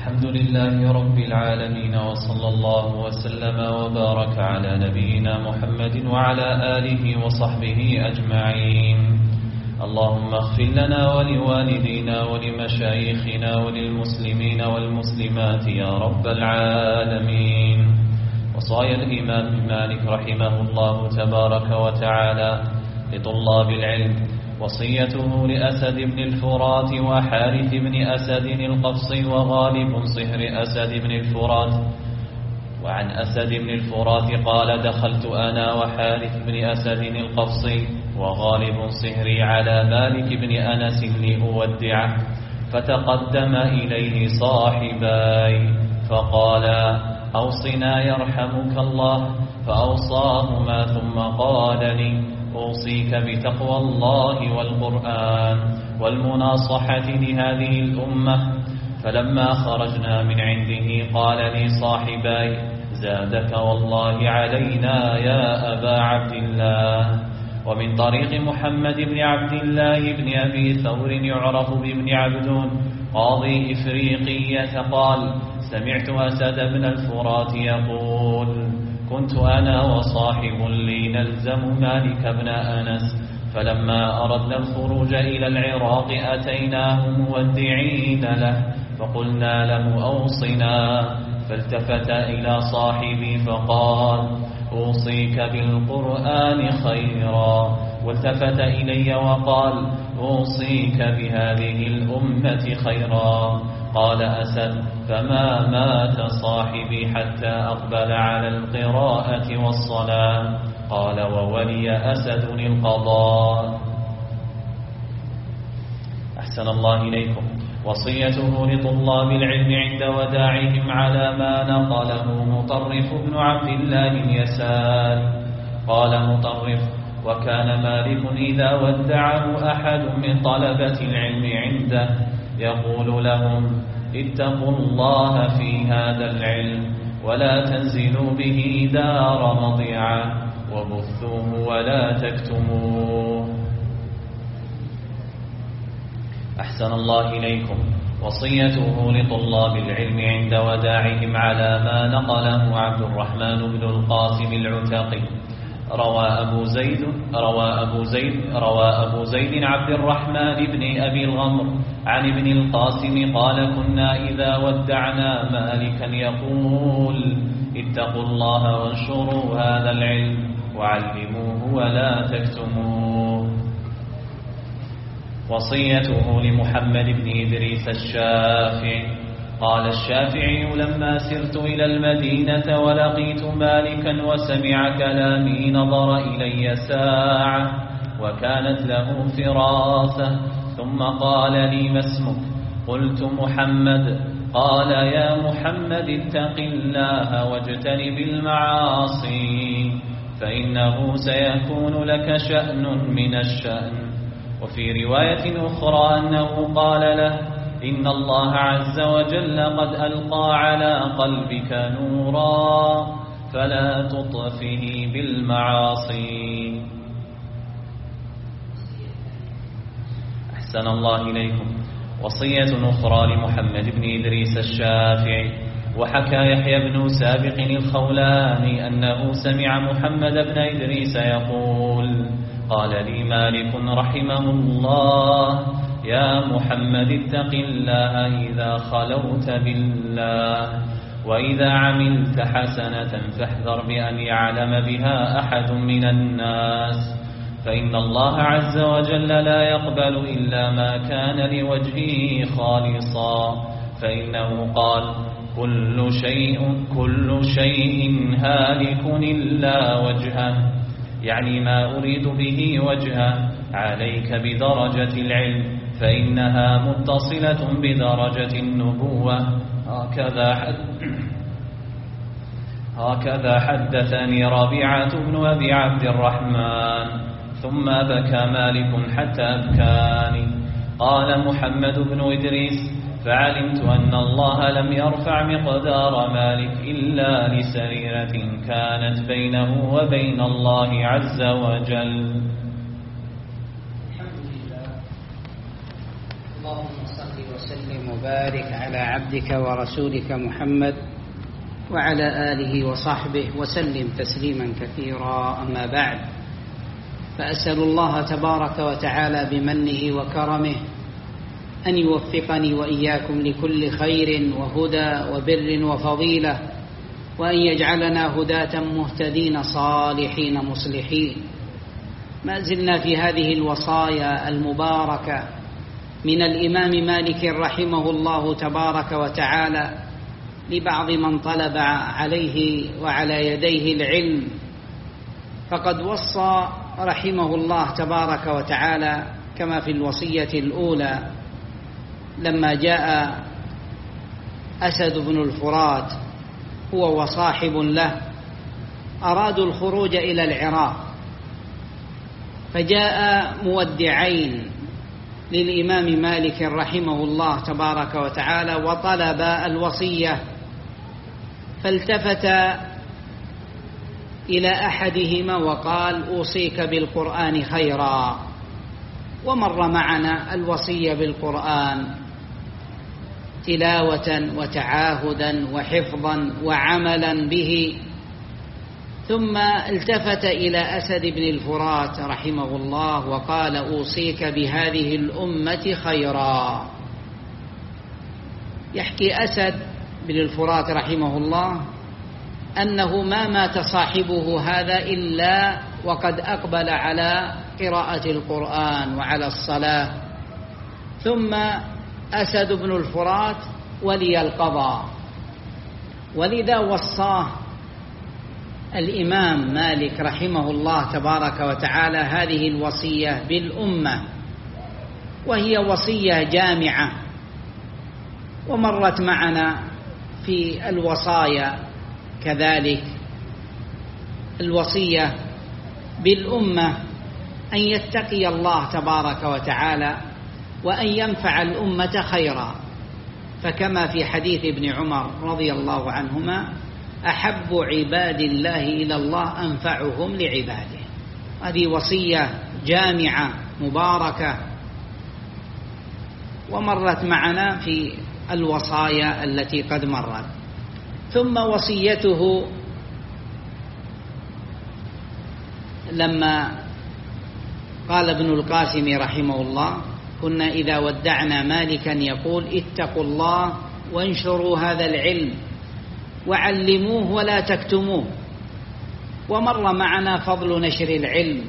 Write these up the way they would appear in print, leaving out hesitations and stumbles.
الحمد لله رب العالمين، وصلى الله وسلم وبارك على نبينا محمد وعلى آله وصحبه أجمعين. اللهم اغفر لنا ولوالدينا ولمشايخنا وللمسلمين والمسلمات يا رب العالمين. وصايا الإمام مالك رحمه الله تبارك وتعالى لطلاب العلم، وصيته لأسد بن الفرات وحارث بن أسد القفصي وغالب صهر أسد بن الفرات. وعن أسد بن الفرات قال: دخلت أنا وحارث بن أسد القفصي وغالب صهري على مالك بن أنس لأودعه، فتقدم إليه صاحباي فقالا: أوصنا يرحمك الله، فأوصاهما ثم قال لي: أوصيك بتقوى الله والقرآن والمناصحة لهذه الأمة. فلما خرجنا من عنده قال لي صاحباي: زادك والله علينا يا أبا عبد الله. ومن طريق محمد بن عبد الله بن أبي ثور يعرف بابن عبدون قاضي إفريقية قال: سمعت أسد بن الفرات يقول: كنت أنا وصاحب لي نلزم مالك بن أنس، فلما أردنا الخروج إلى العراق أتيناه مودعين له، فقلنا له: أوصنا. فالتفت إلى صاحبي فقال: أوصيك بالقرآن خيرا. والتفت إلي وقال: أوصيك بهذه الأمة خيرا. قال أسد: فما مات صاحبي حتى أقبل على القراءة والصلاة. قال: وولي أسد القضاء. أحسن الله إليكم. وصيته لطلاب العلم عند وداعهم على ما نقله مطرف بن عبد الله اليسار. قال مطرف: وكان مالك إذا ودعه أحد من طلبة العلم عنده يقول لهم: اتقوا الله في هذا العلم، ولا تنزلوا به دار مضيعة، وبثوه ولا تكتموه. أحسن الله إليكم. وصيته لطلاب العلم عند وداعهم على ما نقله عبد الرحمن بن القاسم العتقي. روى أبو زيد عبد الرحمن بن أبي الغمر عن ابن القاسم قال: كنا إذا ودعنا مالكا يقول: اتقوا الله وانشروا هذا العلم، وعلموه ولا تكتموه. وصيته لمحمد بن إدريس الشافعي. قال الشافعي: لما سرت إلى المدينة ولقيت مالكا وسمع كلامي نظر إلي ساعة، وكانت له فراسة، ثم قال لي: ما اسمك؟ قلت: محمد. قال: يا محمد اتق الله واجتنب المعاصي، فإنه سيكون لك شأن من الشأن. وفي رواية أخرى أنه قال له: إن الله عز وجل قد ألقى على قلبك نورا، فلا تطفه بالمعاصي. أحسن الله إليكم. وصية أخرى لمحمد بن إدريس الشافعي. وحكى يحيى بن سابق الخولاني أنه سمع محمد بن إدريس يقول: قال لي مالك رحمه الله: يا محمد اتق الله إذا خلوت بالله، وإذا عملت حسنة فاحذر بأن يعلم بها أحد من الناس، فإن الله عز وجل لا يقبل إلا ما كان لوجهه خالصا، فإنه قال: كل شيء هالك إلا وجهه، يعني ما أريد به وجهه. عليك بدرجة العلم، فإنها متصلة بدرجة النبوة. هكذا حدثني ربيعة بن أبي عبد الرحمن. ثم بكى مالك حتى أبكاني. قال محمد بن إدريس: فعلمت أن الله لم يرفع مقدار مالك إلا لسريرة كانت بينه وبين الله عز وجل. الحمد لله. اللهم صل وسلم وبارك على عبدك ورسولك محمد وعلى آله وصحبه وسلم تسليما كثيرا. أما بعد، فأسأل الله تبارك وتعالى بمنه وكرمه أن يوفقني وإياكم لكل خير وهدى وبر وفضيلة، وأن يجعلنا هداة مهتدين صالحين مصلحين. ما زلنا في هذه الوصايا المباركة من الإمام مالك رحمه الله تبارك وتعالى لبعض من طلب عليه وعلى يديه العلم. فقد وصى رحمه الله تبارك وتعالى كما في الوصية الأولى لما جاء أسد بن الفرات هو وصاحب له، أرادوا الخروج إلى العراق، فجاء مودعين للإمام مالك رحمه الله تبارك وتعالى وطلب الوصية، فالتفت إلى أحدهما وقال: أوصيك بالقرآن خيرا. ومر معنا الوصية بالقرآن تلاوة وتعاهدا وحفظا وعملا به. ثم التفت إلى أسد بن الفرات رحمه الله وقال: أوصيك بهذه الأمة خيرا. يحكي أسد بن الفرات رحمه الله أنه ما مات صاحبه هذا إلا وقد أقبل على قراءة القرآن وعلى الصلاة. ثم أسد بن الفرات ولي القضاء، ولذا وصاه الإمام مالك رحمه الله تبارك وتعالى هذه الوصية بالأمة، وهي وصية جامعة. ومرت معنا في الوصايا كذلك الوصية بالأمة أن يتقي الله تبارك وتعالى وأن ينفع الأمة خيرا، فكما في حديث ابن عمر رضي الله عنهما: أحب عباد الله إلى الله أنفعهم لعباده. هذه وصية جامعة مباركة، ومرت معنا في الوصايا التي قد مرت. ثم وصيته لما قال ابن القاسم رحمه الله: كنا إذا ودعنا مالكا يقول: اتقوا الله وانشروا هذا العلم وعلموه ولا تكتموه. ومر معنا فضل نشر العلم،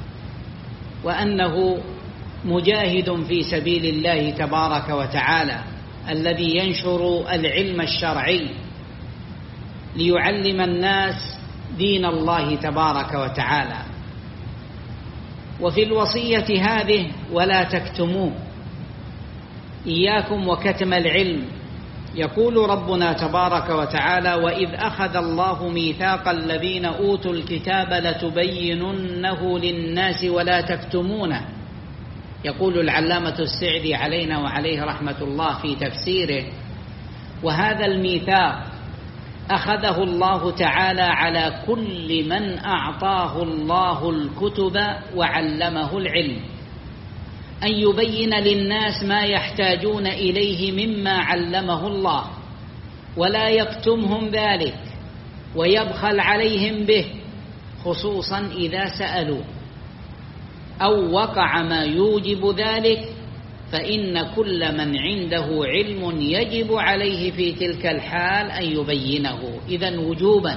وأنه مجاهد في سبيل الله تبارك وتعالى الذي ينشر العلم الشرعي ليعلم الناس دين الله تبارك وتعالى. وفي الوصية هذه: ولا تكتموه، إياكم وكتم العلم. يقول ربنا تبارك وتعالى: وإذ أخذ الله ميثاق الذين أوتوا الكتاب لتبيننه للناس ولا تكتمونه. يقول العلامة السعدي علينا وعليه رحمة الله في تفسيره: وهذا الميثاق أخذه الله تعالى على كل من أعطاه الله الكتب وعلمه العلم، أن يبين للناس ما يحتاجون إليه مما علمه الله، ولا يكتمهم ذلك ويبخل عليهم به، خصوصا إذا سألوا أو وقع ما يوجب ذلك، فإن كل من عنده علم يجب عليه في تلك الحال أن يبينه، إذن وجوبا.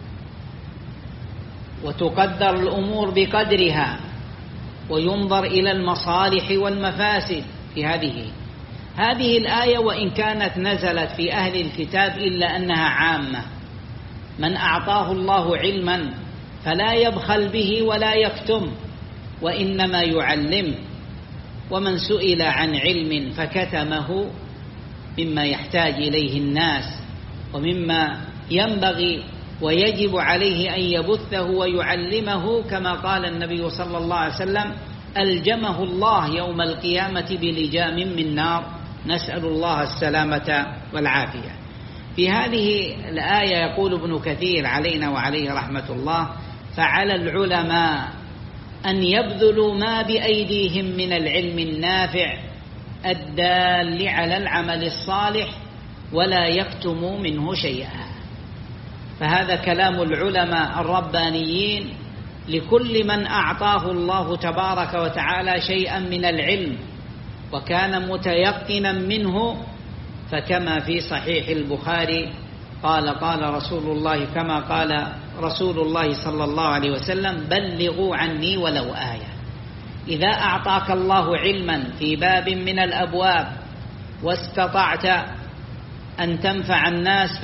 وتقدر الأمور بقدرها، وينظر إلى المصالح والمفاسد في هذه الآية. وإن كانت نزلت في أهل الكتاب إلا أنها عامة، من أعطاه الله علما فلا يبخل به ولا يكتم، وإنما يعلم. ومن سئل عن علم فكتمه مما يحتاج إليه الناس ومما ينبغي ويجب عليه أن يبثه ويعلمه، كما قال النبي صلى الله عليه وسلم: ألجمه الله يوم القيامة بلجام من نار، نسأل الله السلامة والعافية. في هذه الآية يقول ابن كثير علينا وعليه رحمة الله: فعلى العلماء أن يبذلوا ما بأيديهم من العلم النافع الدال على العمل الصالح ولا يكتم منه شيئا. فهذا كلام العلماء الربانيين لكل من أعطاه الله تبارك وتعالى شيئا من العلم وكان متيقنا منه. فكما في صحيح البخاري قال رسول الله، كما قال رسول الله صلى الله عليه وسلم: بلغوا عني ولو آية. إذا أعطاك الله علما في باب من الأبواب واستطعت أن تنفع الناس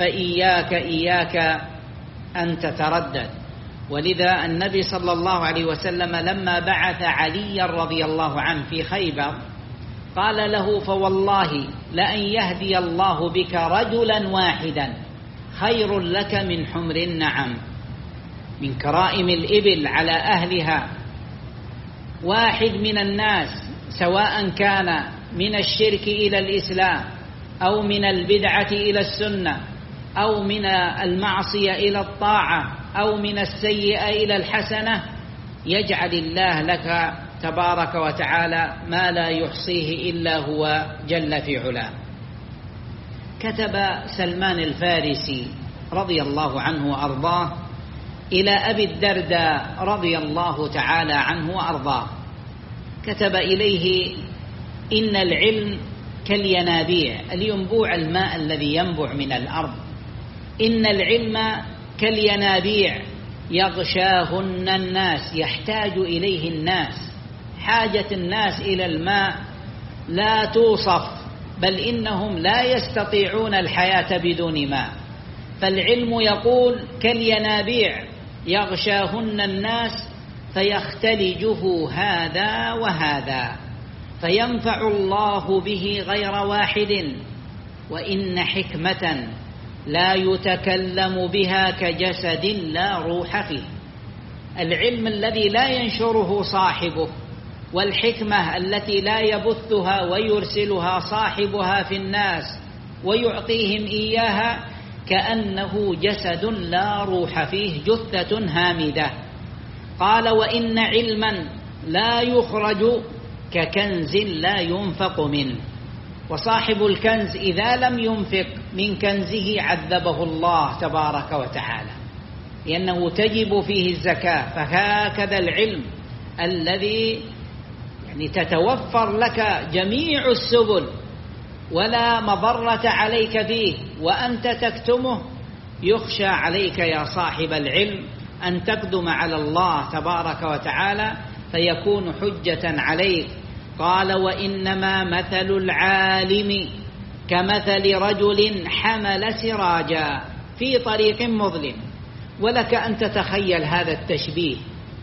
فإياك أن تتردد. ولذا النبي صلى الله عليه وسلم لما بعث علي رضي الله عنه في خيبر قال له: فوالله لأن يهدي الله بك رجلا واحدا خير لك من حمر النعم. من كرائم الإبل على أهلها واحد من الناس، سواء كان من الشرك إلى الإسلام أو من البدعة إلى السنة أو من المعصية إلى الطاعة أو من السيئة إلى الحسنة، يجعل الله لك تبارك وتعالى ما لا يحصيه إلا هو جل في علاه. كتب سلمان الفارسي رضي الله عنه وأرضاه إلى أبي الدرداء رضي الله تعالى عنه وأرضاه، كتب إليه: إن العلم كالينابيع، الينبوع الماء الذي ينبع من الأرض، إن العلم كالينابيع يغشاهن الناس، يحتاج إليه الناس، حاجة الناس إلى الماء لا توصف، بل إنهم لا يستطيعون الحياة بدون ماء. فالعلم يقول كالينابيع يغشاهن الناس فيختلجه هذا وهذا، فينفع الله به غير واحد. وإن حكمة لا يتكلم بها كجسد لا روح فيه. العلم الذي لا ينشره صاحبه، والحكمة التي لا يبثها ويرسلها صاحبها في الناس ويعطيهم إياها، كأنه جسد لا روح فيه، جثة هامدة. قال: وإن علما لا يخرج ككنز لا ينفق منه. وصاحب الكنز إذا لم ينفق من كنزه عذبه الله تبارك وتعالى، لأنه تجب فيه الزكاة. فهكذا العلم الذي تتوفر لك جميع السبل ولا مضرة عليك فيه وأنت تكتمه، يخشى عليك يا صاحب العلم أن تقدم على الله تبارك وتعالى فيكون حجة عليك. قال: وإنما مثل العالم كمثل رجل حمل سراجا في طريق مظلم. ولك أن تتخيل هذا التشبيه،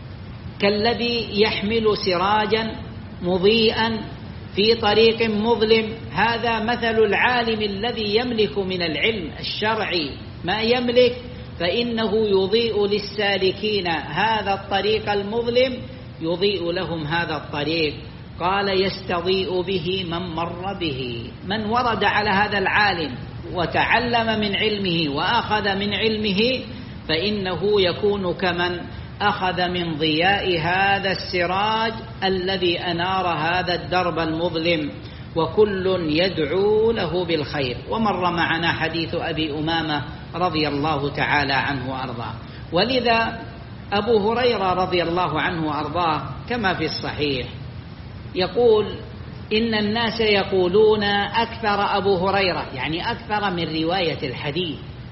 كالذي يحمل سراجا مضيئا في طريق مظلم. هذا مثل العالم الذي يملك من العلم الشرعي ما يملك، فإنه يضيء للسالكين هذا الطريق المظلم، يضيء لهم هذا الطريق. قال: يستضيء به من مر به. من ورد على هذا العالم وتعلم من علمه وأخذ من علمه، فإنه يكون كمن أخذ من ضياء هذا السراج الذي أنار هذا الدرب المظلم، وكل يدعو له بالخير. ومر معنا حديث أبي أمامة رضي الله تعالى عنه وأرضاه. ولذا أبو هريرة رضي الله عنه وأرضاه كما في الصحيح يقول: إن الناس يقولون أكثر أبو هريرة، يعني أكثر من رواية الحديث،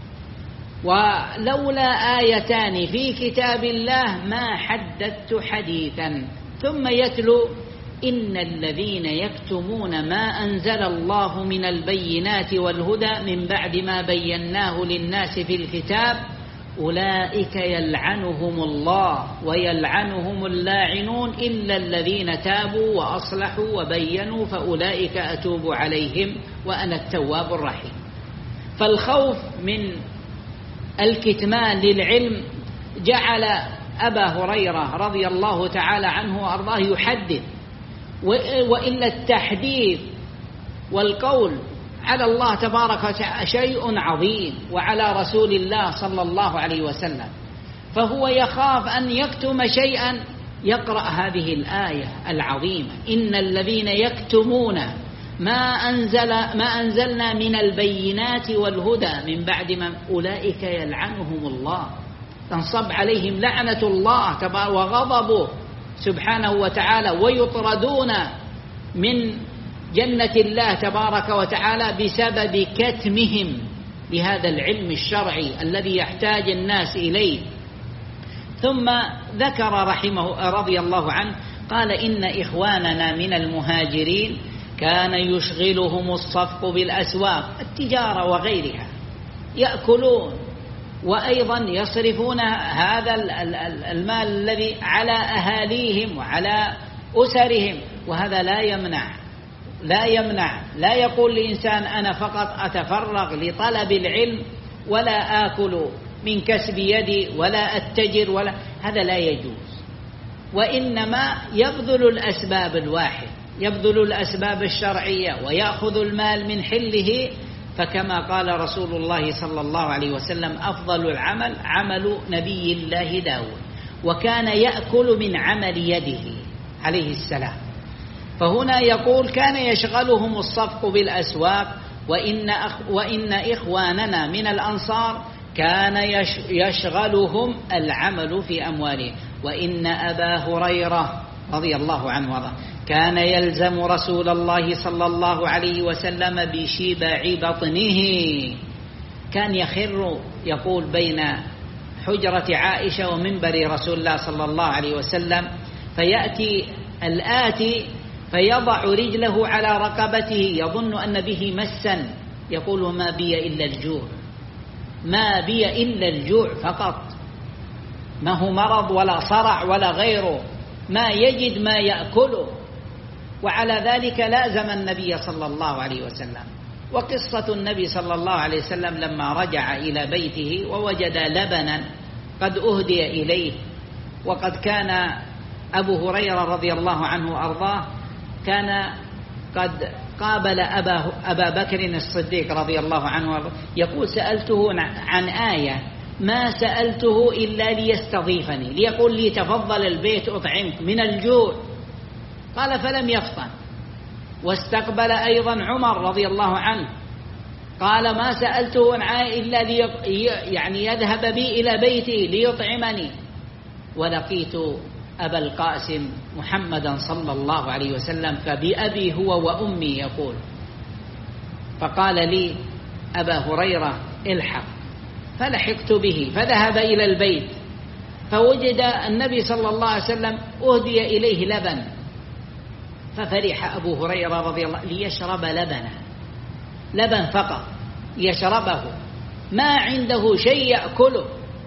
ولولا آيتان في كتاب الله ما حدثت حديثا. ثم يتلو: إن الذين يكتمون ما أنزل الله من البينات والهدى من بعد ما بيناه للناس في الكتاب أولئك يلعنهم الله ويلعنهم اللاعنون إلا الذين تابوا وأصلحوا وبينوا فأولئك أتوب عليهم وأنا التواب الرحيم. فالخوف من الكتمان للعلم جعل أبا هريرة رضي الله تعالى عنه وأرضاه يحدث، وإلا التحديث والقول على الله تبارك وتعالى شيء عظيم، وعلى رسول الله صلى الله عليه وسلم، فهو يخاف أن يكتم شيئا. يقرأ هذه الآية العظيمة: إن الذين يكتمون ما أنزلنا من البينات والهدى من بعد ما أولئك يلعنهم الله، تنصب عليهم لعنة الله وغضبه سبحانه وتعالى، ويطردون من جنة الله تبارك وتعالى بسبب كتمهم لهذا العلم الشرعي الذي يحتاج الناس إليه. ثم ذكر رحمه رضي الله عنه قال: إن إخواننا من المهاجرين كان يشغلهم الصفق بالأسواق، التجارة وغيرها، يأكلون وأيضا يصرفون هذا المال الذي على أهاليهم وعلى أسرهم، وهذا لا يقول لإنسان أنا فقط أتفرغ لطلب العلم ولا آكل من كسب يدي ولا أتجر هذا لا يجوز، وإنما يبذل الأسباب الشرعية ويأخذ المال من حله. فكما قال رسول الله صلى الله عليه وسلم: أفضل العمل عمل نبي الله داود، وكان يأكل من عمل يده عليه السلام. فهنا يقول: كان يشغلهم الصفق بالأسواق، وإن إخواننا من الأنصار كان يشغلهم العمل في أموالهم. وإن أبا هريرة رضي الله عنه وارضاه كان يلزم رسول الله صلى الله عليه وسلم بشبع بطنه، كان يخر يقول بين حجرة عائشة ومنبر رسول الله صلى الله عليه وسلم، فيأتي الآتي فيضع رجله على رقبته يظن أن به مسا، يقول: ما بي إلا الجوع فقط، ما هو مرض ولا صرع ولا غيره، ما يجد ما يأكله. وعلى ذلك لازم النبي صلى الله عليه وسلم. وقصة النبي صلى الله عليه وسلم لما رجع إلى بيته ووجد لبنا قد أهدي إليه، وقد كان أبو هريرة رضي الله عنه وأرضاه كان قد قابل أبا بكر الصديق رضي الله عنه وأرضاه، يقول: سألته عن آية ما سألته إلا ليستضيفني، ليقول لي تفضل البيت أطعمك من الجوع، قال: فلم يفطن. واستقبل أيضا عمر رضي الله عنه، قال: ما سألته عن آية إلا يذهب بي إلى بيتي ليطعمني. ولقيت أبا القاسم محمدا صلى الله عليه وسلم فبأبي هو وأمي يقول، فقال لي أبا هريرة: الحق. فلحقت به فذهب إلى البيت، فوجد النبي صلى الله عليه وسلم أهدي إليه لبن، ففرح أبو هريرة رضي الله ليشرب لبن فقط يشربه، ما عنده شيء يأكله.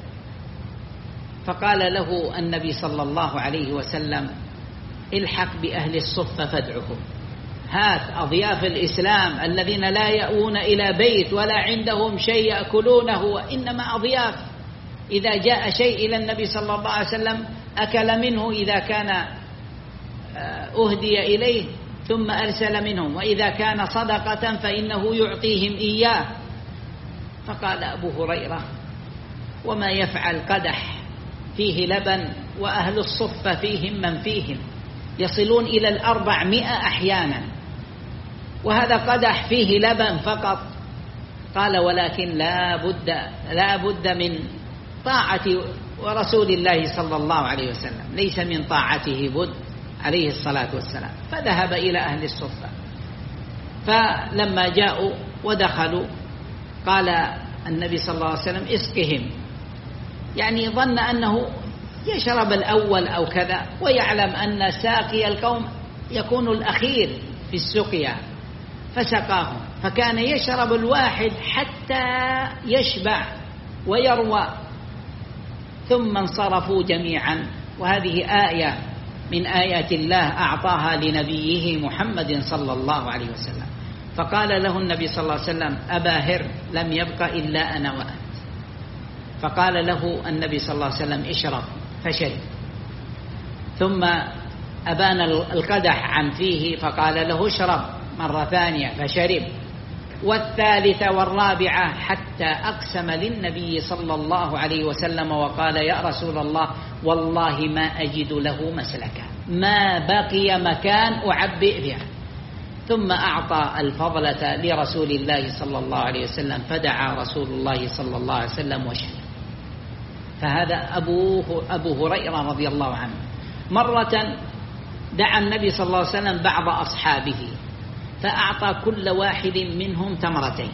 فقال له النبي صلى الله عليه وسلم: الحق بأهل الصفة فادعهم، هات أضياف الإسلام الذين لا يأوون إلى بيت ولا عندهم شيء يأكلونه، وإنما أضياف، إذا جاء شيء إلى النبي صلى الله عليه وسلم أكل منه إذا كان أهدي إليه ثم أرسل منهم، وإذا كان صدقة فإنه يعطيهم إياه. فقال أبو هريرة: وما يفعل قدح فيه لبن وأهل الصفة فيهم من فيهم، يصلون إلى 400 أحيانا، وهذا قدح فيه لبن فقط. قال: ولكن لا بد من طاعة ورسول الله صلى الله عليه وسلم، ليس من طاعته بد عليه الصلاة والسلام. فذهب إلى أهل الصفة، فلما جاءوا ودخلوا قال النبي صلى الله عليه وسلم: اسقهم، يعني ظن أنه يشرب الأول أو كذا، ويعلم أن ساقي القوم يكون الأخير في السقيا، فسقاهم، فكان يشرب الواحد حتى يشبع ويروى، ثم انصرفوا جميعا. وهذه آية من آيات الله أعطاها لنبيه محمد صلى الله عليه وسلم. فقال له النبي صلى الله عليه وسلم: أبا هر، لم يبق إلا أنا وأنت. فقال له النبي صلى الله عليه وسلم: اشرب، فشرب. ثم أبان القدح عن فيه فقال له: اشرب مرة ثانية، فشرب، والثالثة والرابعة، حتى أقسم للنبي صلى الله عليه وسلم وقال: يا رسول الله، والله ما أجد له مسلكا، ما بقي مكان أعبئ به. ثم أعطى الفضلة لرسول الله صلى الله عليه وسلم، فدعا رسول الله صلى الله عليه وسلم وشهد. فهذا أبو هريرة رضي الله عنه. مرة دعا النبي صلى الله عليه وسلم بعض أصحابه فأعطى كل واحد منهم تمرتين،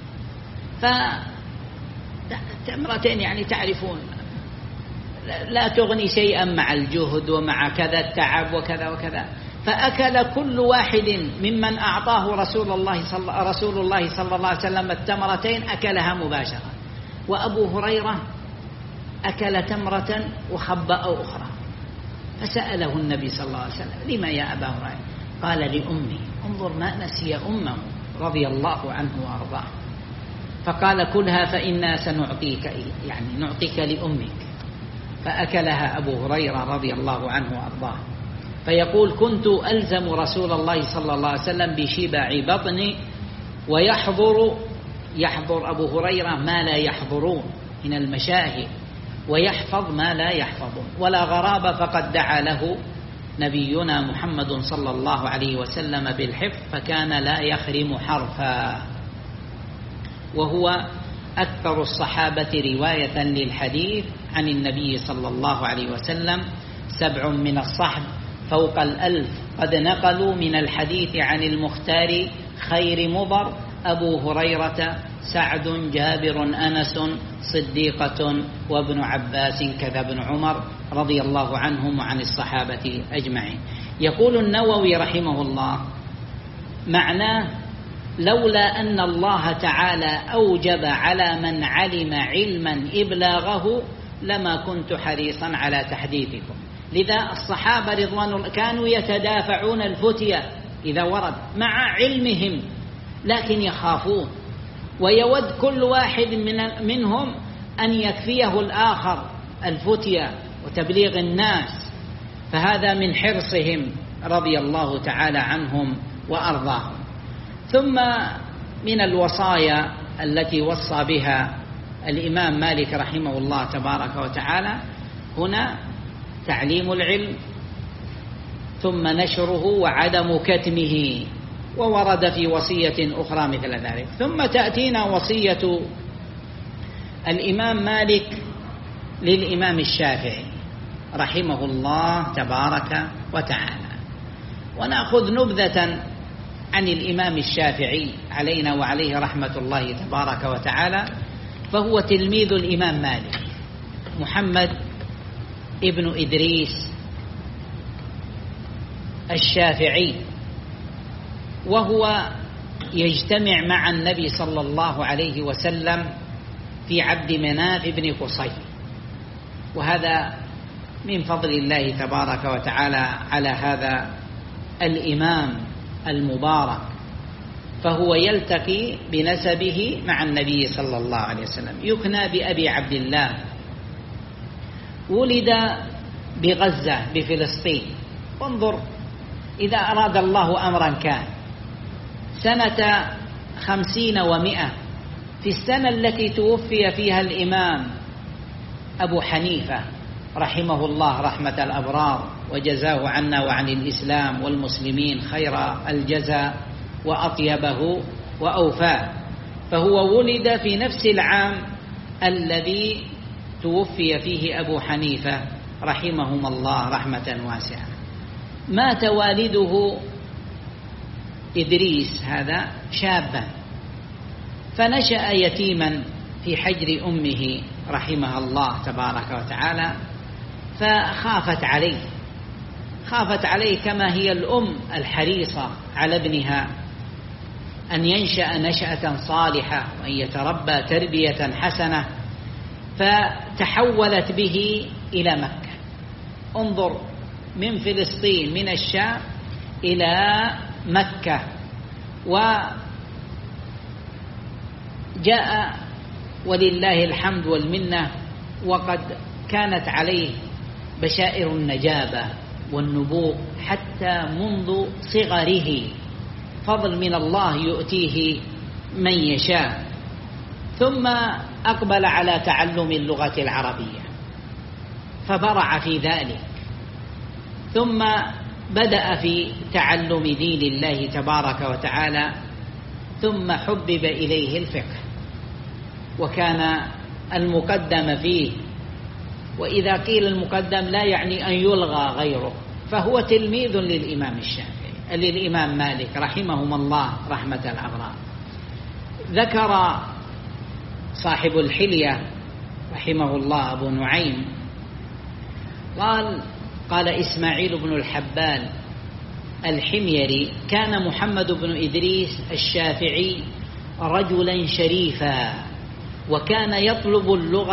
فتمرتين يعني تعرفون لا تغني شيئا مع الجهد ومع كذا التعب وكذا وكذا. فأكل كل واحد ممن أعطاه رسول الله صلى الله عليه وسلم التمرتين أكلها مباشرة، وأبو هريرة أكل تمرة وخبأ أخرى. فسأله النبي صلى الله عليه وسلم: لما يا أبا هريرة؟ قال: لأمي. انظر ما نسي أمه رضي الله عنه وأرضاه. فقال: كلها فإنا سنعطيك، يعني نعطيك لأمك. فأكلها أبو هريرة رضي الله عنه وأرضاه. فيقول: كنت ألزم رسول الله صلى الله عليه وسلم بشبع بطني، يحضر أبو هريرة ما لا يحضرون من المشاهد، ويحفظ ما لا يحفظون. ولا غرابة، فقد دعا له نبينا محمد صلى الله عليه وسلم بالحفظ، فكان لا يخرم حرفا. وهو أكثر الصحابة رواية للحديث عن النبي صلى الله عليه وسلم. 7 من الصحب فوق 1000 قد نقلوا من الحديث عن المختار خير مضر: أبو هريرة، سعد، جابر، أنس، صديقة، وابن عباس، كذا ابن عمر رضي الله عنهم وعن الصحابة أجمعين. يقول النووي رحمه الله: معناه: لولا أن الله تعالى أوجب على من علم علما إبلاغه لما كنت حريصا على تحديثكم. لذا الصحابة رضوان الله كانوا يتدافعون الفتية إذا ورد مع علمهم، لكن يخافون، ويود كل واحد منهم أن يكفيه الآخر الفتية وتبليغ الناس. فهذا من حرصهم رضي الله تعالى عنهم وأرضاهم. ثم من الوصايا التي وصى بها الإمام مالك رحمه الله تبارك وتعالى هنا تعليم العلم، ثم نشره وعدم كتمه. وورد في وصية أخرى مثل ذلك. ثم تأتينا وصية الإمام مالك للإمام الشافعي رحمه الله تبارك وتعالى. ونأخذ نبذة عن الإمام الشافعي علينا وعليه رحمة الله تبارك وتعالى. فهو تلميذ الإمام مالك محمد ابن إدريس الشافعي، وهو يجتمع مع النبي صلى الله عليه وسلم في عبد مناف بن قصي. وهذا من فضل الله تبارك وتعالى على هذا الإمام المبارك، فهو يلتقي بنسبه مع النبي صلى الله عليه وسلم. يكنى بأبي عبد الله. ولد بغزة بفلسطين. انظر، إذا أراد الله أمرا كان. سنة 50 و100، في السنة التي توفي فيها الإمام أبو حنيفة رحمه الله رحمة الأبرار، وجزاه عنا وعن الإسلام والمسلمين خير الجزاء وأطيبه وأوفاه. فهو ولد في نفس العام الذي توفي فيه أبو حنيفة رحمهم الله رحمة واسعة. مات والده إدريس هذا شابا، فنشأ يتيما في حجر أمه رحمها الله تبارك وتعالى. فخافت عليه كما هي الأم الحريصة على ابنها أن ينشأ نشأة صالحة وأن يتربى تربية حسنة، فتحولت به إلى مكة. انظر، من فلسطين من الشام إلى مكة. وجاء ولله الحمد والمنة، وقد كانت عليه بشائر النجابة والنبوغ حتى منذ صغره، فضل من الله يؤتيه من يشاء. ثم أقبل على تعلم اللغة العربية فبرع في ذلك. ثم بدأ في تعلم دين الله تبارك وتعالى، ثم حبب إليه الفقه وكان المقدم فيه. وإذا قيل المقدم لا يعني أن يلغى غيره، فهو تلميذ للإمام الشافعي للإمام مالك رحمهما الله رحمة الأبرار. ذكر صاحب الحلية رحمه الله أبو نعيم قال إسماعيل بن الحبال الحميري: كان محمد بن إدريس الشافعي رجلا شريفا، وكان يطلب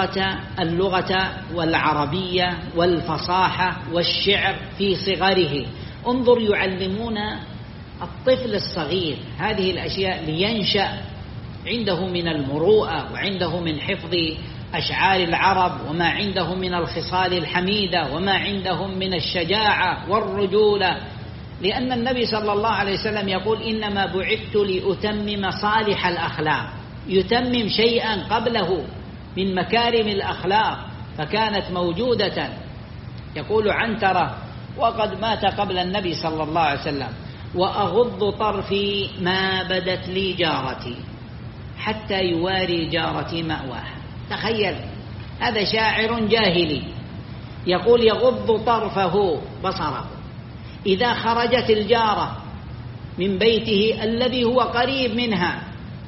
اللغة والعربية والفصاحة والشعر في صغره. انظر، يعلمون الطفل الصغير هذه الأشياء لينشأ عنده من المروءة، وعنده من حفظ أشعار العرب، وما عندهم من الخصال الحميدة، وما عندهم من الشجاعة والرجولة. لأن النبي صلى الله عليه وسلم يقول: إنما بعثت لأتمم صالح الأخلاق، يتمم شيئا قبله من مكارم الأخلاق، فكانت موجودة. يقول عنترة وقد مات قبل النبي صلى الله عليه وسلم: وأغض طرفي ما بدت لي جارتي حتى يواري جارتي مأواها. تخيل، هذا شاعر جاهلي يقول يغض طرفه بصره إذا خرجت الجارة من بيته الذي هو قريب منها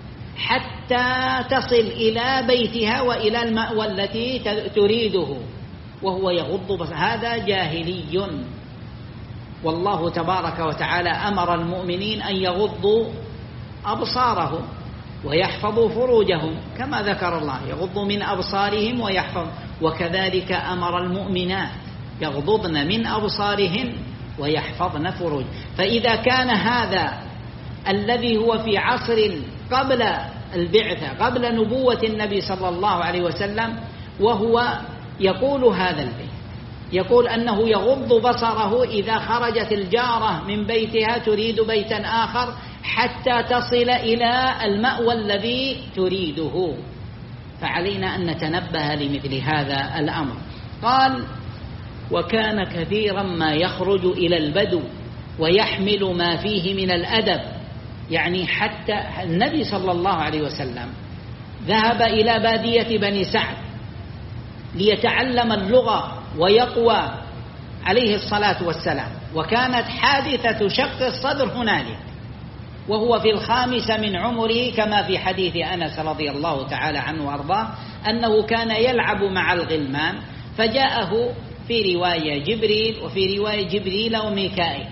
حتى تصل إلى بيتها وإلى المأوى التي تريده، وهو يغض بصره. هذا جاهلي. والله تبارك وتعالى أمر المؤمنين أن يغضوا أبصارهم ويحفظوا فروجهم، كما ذكر الله: يغضوا من أبصارهم ويحفظ. وكذلك أمر المؤمنات يغضضن من أبصارهن ويحفظن فروج. فإذا كان هذا الذي هو في عصر قبل البعثة، قبل نبوة النبي صلى الله عليه وسلم، وهو يقول هذا البيت، يقول أنه يغض بصره إذا خرجت الجارة من بيتها تريد بيتا آخر حتى تصل إلى المأوى الذي تريده، فعلينا أن نتنبه لمثل هذا الأمر. قال: وكان كثيرا ما يخرج إلى البدو ويحمل ما فيه من الأدب. يعني حتى النبي صلى الله عليه وسلم ذهب إلى بادية بني سعد ليتعلم اللغة ويقوى عليه الصلاة والسلام، وكانت حادثة شق الصدر هنالك وهو في 5 من عمره، كما في حديث أنس رضي الله تعالى عنه وأرضاه أنه كان يلعب مع الغلمان، فجاءه في رواية جبريل وفي رواية جبريل وميكائيل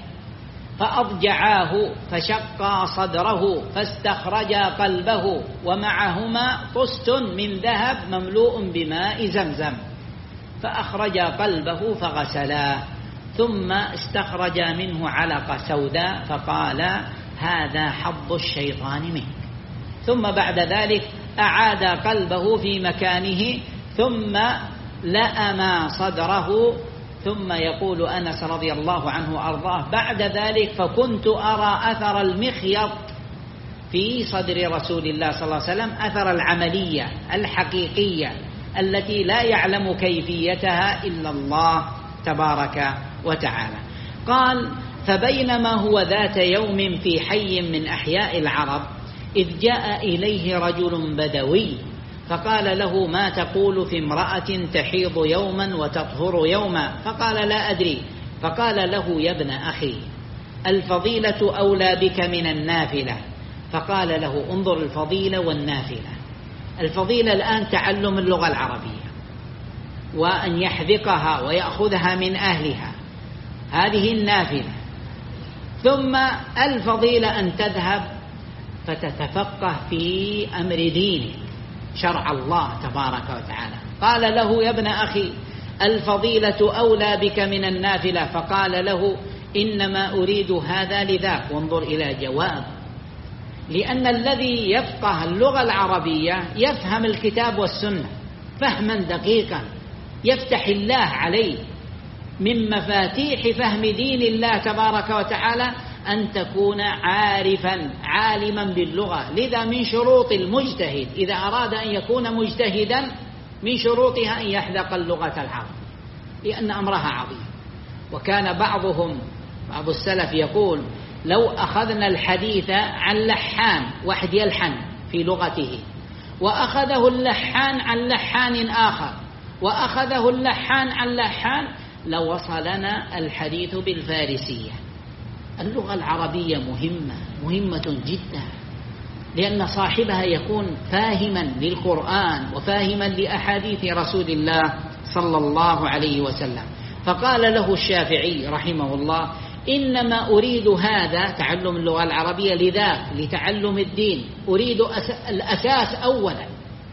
فأضجعاه فشق صدره فاستخرجا قلبه ومعهما طست من ذهب مملوء بماء زمزم، فأخرجا قلبه فغسلاه، ثم استخرجا منه علقة سوداء فقال: هذا حظ الشيطان منك. ثم بعد ذلك أعاد قلبه في مكانه ثم لأما صدره. ثم يقول أنس رضي الله عنه وأرضاه: بعد ذلك فكنت أرى أثر المخيط في صدر رسول الله صلى الله عليه وسلم، أثر العملية الحقيقية التي لا يعلم كيفيتها إلا الله تبارك وتعالى. قال: فبينما هو ذات يوم في حي من أحياء العرب إذ جاء إليه رجل بدوي فقال له: ما تقول في امرأة تحيض يوما وتطهر يوما؟ فقال: لا أدري. فقال له: يا ابن أخي، الفضيلة أولى بك من النافلة. فقال له: انظر الفضيلة والنافلة. الفضيلة الآن تعلم اللغة العربية وأن يحذقها ويأخذها من أهلها، هذه النافلة. ثم الفضيلة أن تذهب فتتفقه في أمر دينك، شرع الله تبارك وتعالى. قال له: يا ابن أخي، الفضيلة أولى بك من النافلة. فقال له: إنما أريد هذا لذاك. وانظر إلى جواب، لأن الذي يفقه اللغة العربية يفهم الكتاب والسنة فهما دقيقا يفتح الله عليه. من مفاتيح فهم دين الله تبارك وتعالى أن تكون عارفا عالما باللغة. لذا من شروط المجتهد إذا أراد أن يكون مجتهدا من شروطها أن يحذق اللغة العربية، لأن أمرها عظيم. وكان بعضهم بعض السلف يقول لو أخذنا الحديث عن لحان واحد يلحن في لغته، وأخذه اللحان عن لحان آخر، وأخذه اللحان عن لحان، لوصلنا الحديث بالفارسية. اللغة العربية مهمة جدا، لأن صاحبها يكون فاهما للقرآن وفاهما لأحاديث رسول الله صلى الله عليه وسلم. فقال له الشافعي رحمه الله: إنما أريد هذا تعلم اللغة العربية لذاك لتعلم الدين، أريد الأساس أولا،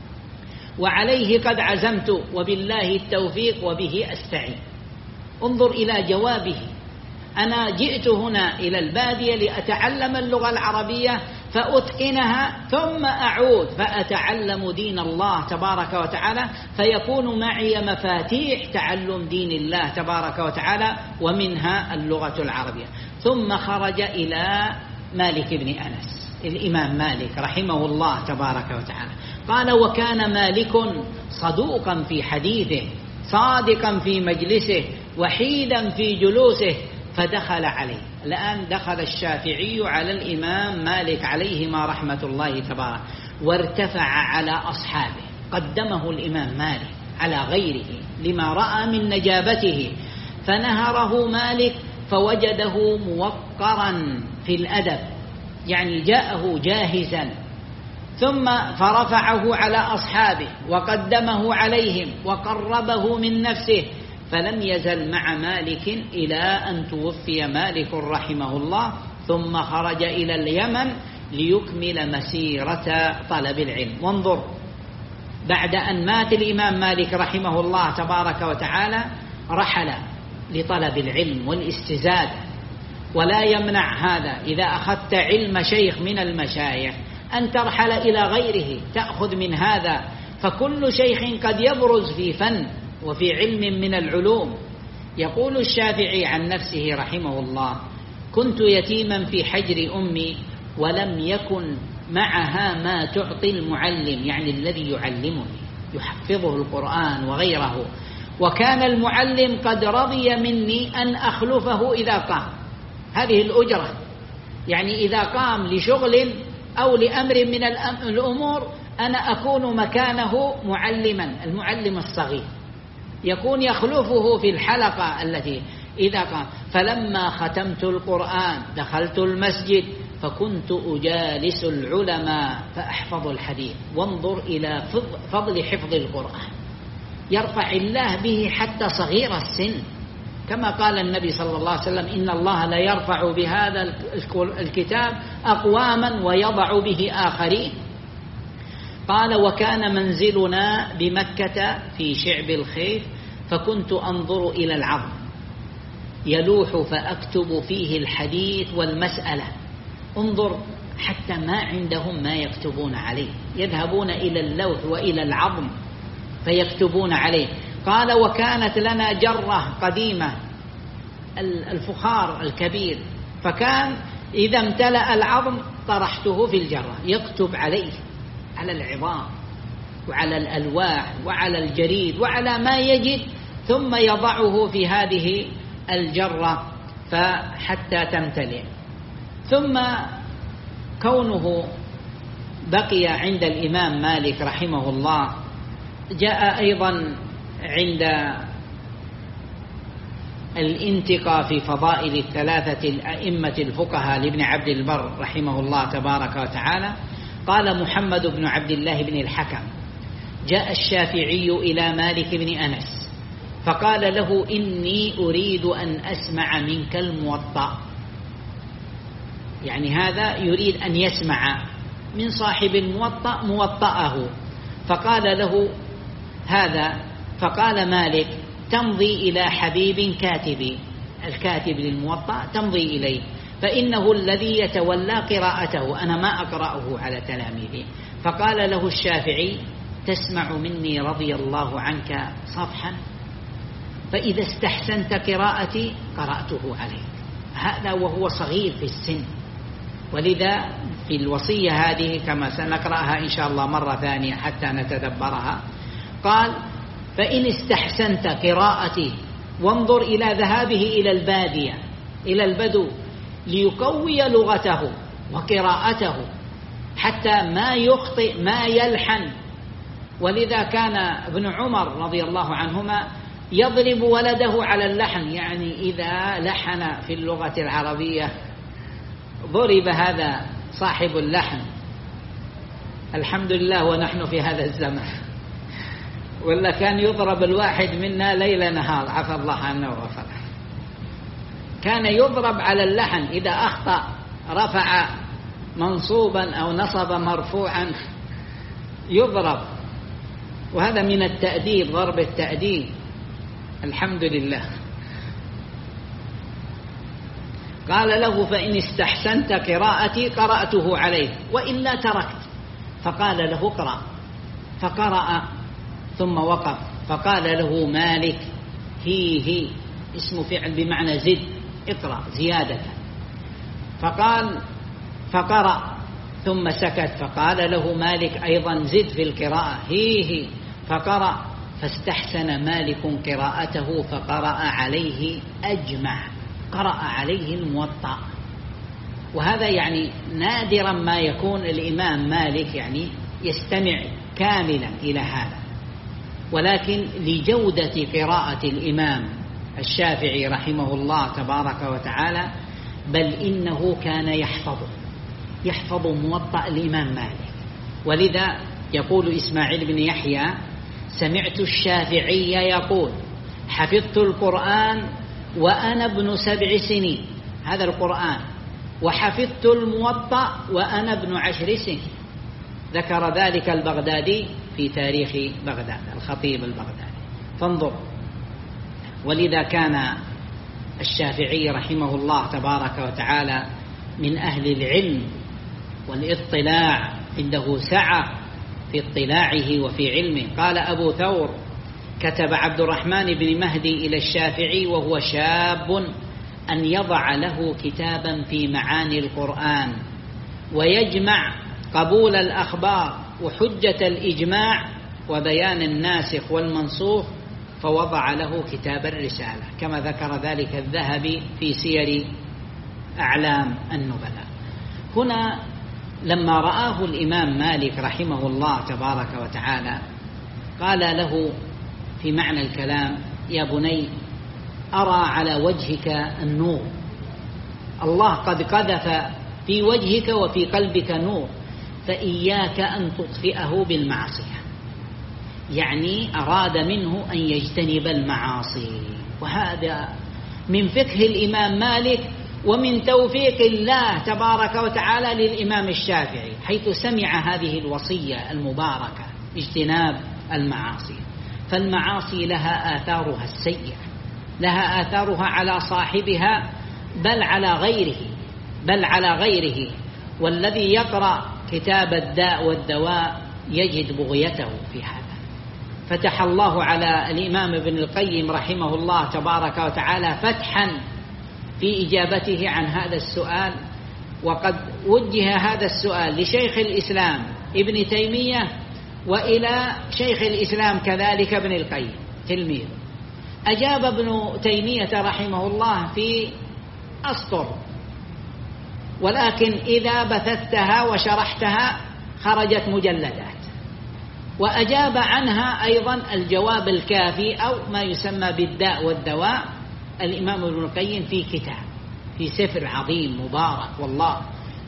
وعليه قد عزمت وبالله التوفيق وبه أستعين. انظر إلى جوابه: أنا جئت هنا إلى البادية لأتعلم اللغة العربية فأتقنها، ثم أعود فأتعلم دين الله تبارك وتعالى، فيكون معي مفاتيح تعلم دين الله تبارك وتعالى، ومنها اللغة العربية. ثم خرج إلى مالك بن أنس، الإمام مالك رحمه الله تبارك وتعالى. قال: وكان مالك صدوقا في حديثه، صادقا في مجلسه، وحيدا في جلوسه. فدخل عليه. الآن دخل الشافعي على الإمام مالك عليهما رحمة الله تبارك، وارتفع على أصحابه، قدمه الإمام مالك على غيره لما رأى من نجابته، فنهره مالك فوجده موقرا في الأدب، يعني جاءه جاهزا، ثم فرفعه على أصحابه وقدمه عليهم وقربه من نفسه، فلم يزل مع مالك إلى أن توفي مالك رحمه الله، ثم خرج إلى اليمن ليكمل مسيرة طلب العلم. وانظر، بعد أن مات الإمام مالك رحمه الله تبارك وتعالى رحل لطلب العلم والاستزادة. ولا يمنع هذا إذا أخذت علم شيخ من المشايخ أن ترحل إلى غيره تأخذ من هذا، فكل شيخ قد يبرز في فن وفي علم من العلوم. يقول الشافعي عن نفسه رحمه الله: كنت يتيما في حجر أمي ولم يكن معها ما تعطي المعلم، يعني الذي يعلمني يحفظه القرآن وغيره، وكان المعلم قد رضي مني أن أخلفه إذا قام. هذه الأجرة، يعني إذا قام لشغل أو لأمر من الأمور أنا أكون مكانه معلما، المعلم الصغير يكون يخلفه في الحلقة التي إذا قام. فلما ختمت القرآن دخلت المسجد فكنت أجالس العلماء فأحفظ الحديث. وانظر إلى فضل حفظ القرآن، يرفع الله به حتى صغير السن، كما قال النبي صلى الله عليه وسلم: إن الله لا يرفع بهذا الكتاب أقواما ويضع به آخرين. قال: وكان منزلنا بمكة في شعب الخيف، فكنت أنظر إلى العظم يلوح فأكتب فيه الحديث والمسألة. انظر، حتى ما عندهم ما يكتبون عليه، يذهبون إلى اللوح وإلى العظم فيكتبون عليه. قال: وكانت لنا جرة قديمة، الفخار الكبير، فكان إذا امتلأ العظم طرحته في الجرة يكتب عليه، على العظام وعلى الألواح وعلى الجريد وعلى ما يجد، ثم يضعه في هذه الجرة فحتى تمتلئ. ثم كونه بقي عند الإمام مالك رحمه الله، جاء أيضا عند الانتقاء في فضائل الثلاثة الأئمة الفقهاء لابن عبد البر رحمه الله تبارك وتعالى، قال محمد بن عبد الله بن الحكم: جاء الشافعي إلى مالك بن أنس فقال له: إني أريد أن أسمع منك الموطأ، يعني هذا يريد أن يسمع من صاحب الموطأ موطأه. فقال له هذا، فقال مالك: تمضي إلى حبيب كاتبي، الكاتب للموطأ تمضي إليه، فإنه الذي يتولى قراءته، أنا ما أقرأه على تلاميذي. فقال له الشافعي: تسمع مني رضي الله عنك صفحا، فإذا استحسنت قراءتي قرأته عليك. هذا وهو صغير في السن. ولذا في الوصية هذه كما سنقرأها إن شاء الله مرة ثانية حتى نتدبرها، قال: فإن استحسنت قراءتي، وانظر إلى ذهابه إلى البادية إلى البدو ليقوي لغته وقراءته حتى ما يخطئ ما يلحن. ولذا كان ابن عمر رضي الله عنهما يضرب ولده على اللحن، يعني إذا لحن في اللغة العربية ضرب هذا صاحب اللحن. الحمد لله ونحن في هذا الزمن، ولا كان يضرب الواحد منا ليل نهار، عفى الله عنا وغفر. كان يضرب على اللحن، إذا أخطأ رفع منصوبا أو نصب مرفوعا يضرب، وهذا من التأديب، ضرب التأديب. الحمد لله. قال له: فإن استحسنت قراءتي قرأته عليه وإلا تركت. فقال له: اقرأ. فقرأ ثم وقف. فقال له مالك: هي اسم فعل بمعنى زد، اقرأ زيادة. فقرأ ثم سكت. فقال له مالك أيضا: زد في القراءة، هي. فقرأ فاستحسن مالك قراءته فقرأ عليه أجمع، قرأ عليه الموطأ. وهذا يعني نادرا ما يكون الإمام مالك يعني يستمع كاملا إلى هذا، ولكن لجودة قراءة الإمام الشافعي رحمه الله تبارك وتعالى، بل إنه كان يحفظ موطأ الإمام مالك. ولذا يقول إسماعيل بن يحيى: سمعت الشافعي يقول: حفظت القرآن وأنا ابن 7 سنين، هذا القرآن، وحفظت الموطأ وأنا ابن 10 سنين. ذكر ذلك البغدادي في تاريخ بغداد، الخطيب البغدادي. فانظر، ولذا كان الشافعي رحمه الله تبارك وتعالى من أهل العلم والاطلاع، عنده سعة في اطلاعه وفي علمه. قال أبو ثور: كتب عبد الرحمن بن مهدي إلى الشافعي وهو شاب أن يضع له كتابا في معاني القرآن ويجمع قبول الأخبار وحجة الإجماع وبيان الناسخ والمنسوخ، فوضع له كتاب الرسالة، كما ذكر ذلك الذهبي في سير أعلام النبلاء. هنا لما رآه الإمام مالك رحمه الله تبارك وتعالى قال له في معنى الكلام: يا بني، أرى على وجهك النور، الله قد قذف في وجهك وفي قلبك نور، فإياك أن تطفئه بالمعصية. يعني أراد منه أن يجتنب المعاصي. وهذا من فقه الإمام مالك ومن توفيق الله تبارك وتعالى للإمام الشافعي، حيث سمع هذه الوصية المباركة: اجتناب المعاصي. فالمعاصي لها آثارها السيئة، لها آثارها على صاحبها بل على غيره. والذي يقرأ كتاب الداء والدواء يجد بغيته في هذا. فتح الله على الإمام ابن القيم رحمه الله تبارك وتعالى فتحا في إجابته عن هذا السؤال. وقد وجه هذا السؤال لشيخ الإسلام ابن تيمية وإلى شيخ الإسلام كذلك ابن القيم تلميذه. أجاب ابن تيمية رحمه الله في أسطر، ولكن إذا بثثتها وشرحتها خرجت مجلدات. وأجاب عنها أيضا الجواب الكافي أو ما يسمى بالداء والدواء الإمام ابن القيم في كتاب، في سفر عظيم مبارك، والله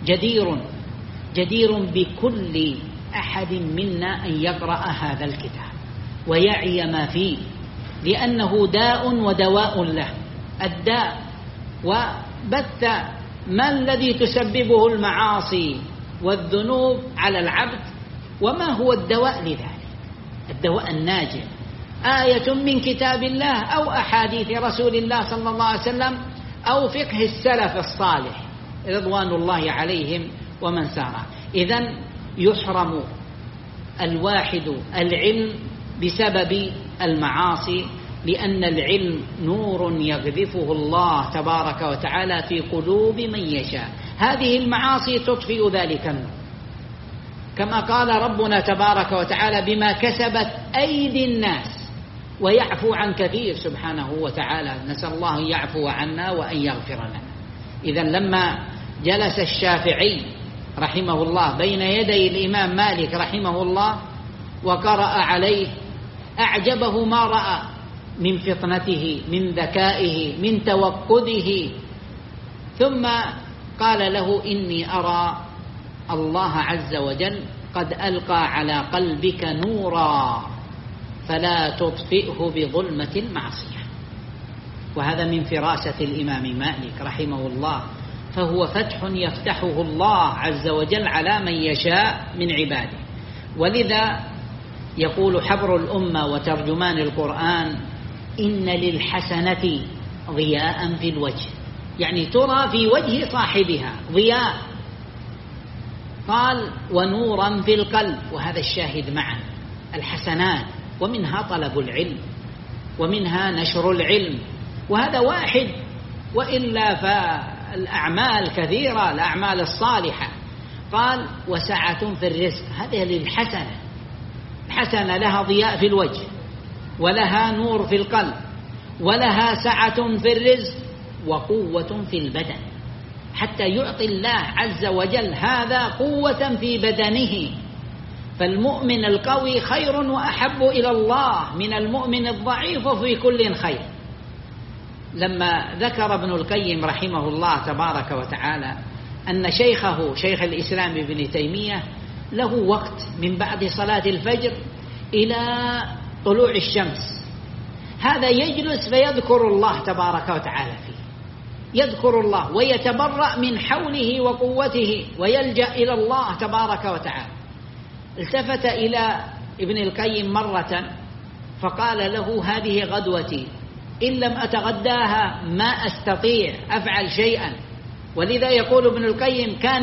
جدير بكل أحد منا أن يقرأ هذا الكتاب ويعي ما فيه، لأنه داء ودواء له. الداء وبث ما الذي تسببه المعاصي والذنوب على العبد، وما هو الدواء لذلك. الدواء الناجع آية من كتاب الله أو أحاديث رسول الله صلى الله عليه وسلم أو فقه السلف الصالح رضوان الله عليهم ومن سار. إذن يحرم الواحد العلم بسبب المعاصي، لأن العلم نور يقذفه الله تبارك وتعالى في قلوب من يشاء. هذه المعاصي تطفئ ذلك النور، كما قال ربنا تبارك وتعالى: بما كسبت أيدي الناس ويعفو عن كثير سبحانه وتعالى. نسأل الله أن يعفو عنا وأن يغفر لنا. إذن لما جلس الشافعي رحمه الله بين يدي الإمام مالك رحمه الله وقرأ عليه أعجبه ما رأى من فطنته، من ذكائه، من توقده، ثم قال له: إني أرى الله عز وجل قد ألقى على قلبك نورا فلا تطفئه بظلمة المعصية. وهذا من فراسة الإمام مالك رحمه الله، فهو فتح يفتحه الله عز وجل على من يشاء من عباده. ولذا يقول حبر الأمة وترجمان القرآن: إن للحسنة ضياء في الوجه، يعني ترى في وجه صاحبها ضياء. قال: ونورا في القلب، وهذا الشاهد معا الحسنات، ومنها طلب العلم ومنها نشر العلم، وهذا واحد، وإلا فالأعمال كثيرة، الأعمال الصالحة. قال: وسعة في الرزق، هذه للحسنة. الحسنة لها ضياء في الوجه، ولها نور في القلب، ولها سعة في الرزق، وقوة في البدن، حتى يعطي الله عز وجل هذا قوة في بدنه. فالمؤمن القوي خير وأحب إلى الله من المؤمن الضعيف في كل خير. لما ذكر ابن القيم رحمه الله تبارك وتعالى أن شيخه شيخ الإسلام ابن تيمية له وقت من بعد صلاة الفجر إلى طلوع الشمس، هذا يجلس فيذكر الله تبارك وتعالى فيه، يذكر الله ويتبرأ من حوله وقوته ويلجأ إلى الله تبارك وتعالى. التفت إلى ابن القيم مرة فقال له: هذه غدوتي، إن لم أتغداها ما أستطيع أفعل شيئا. ولذا يقول ابن القيم: كان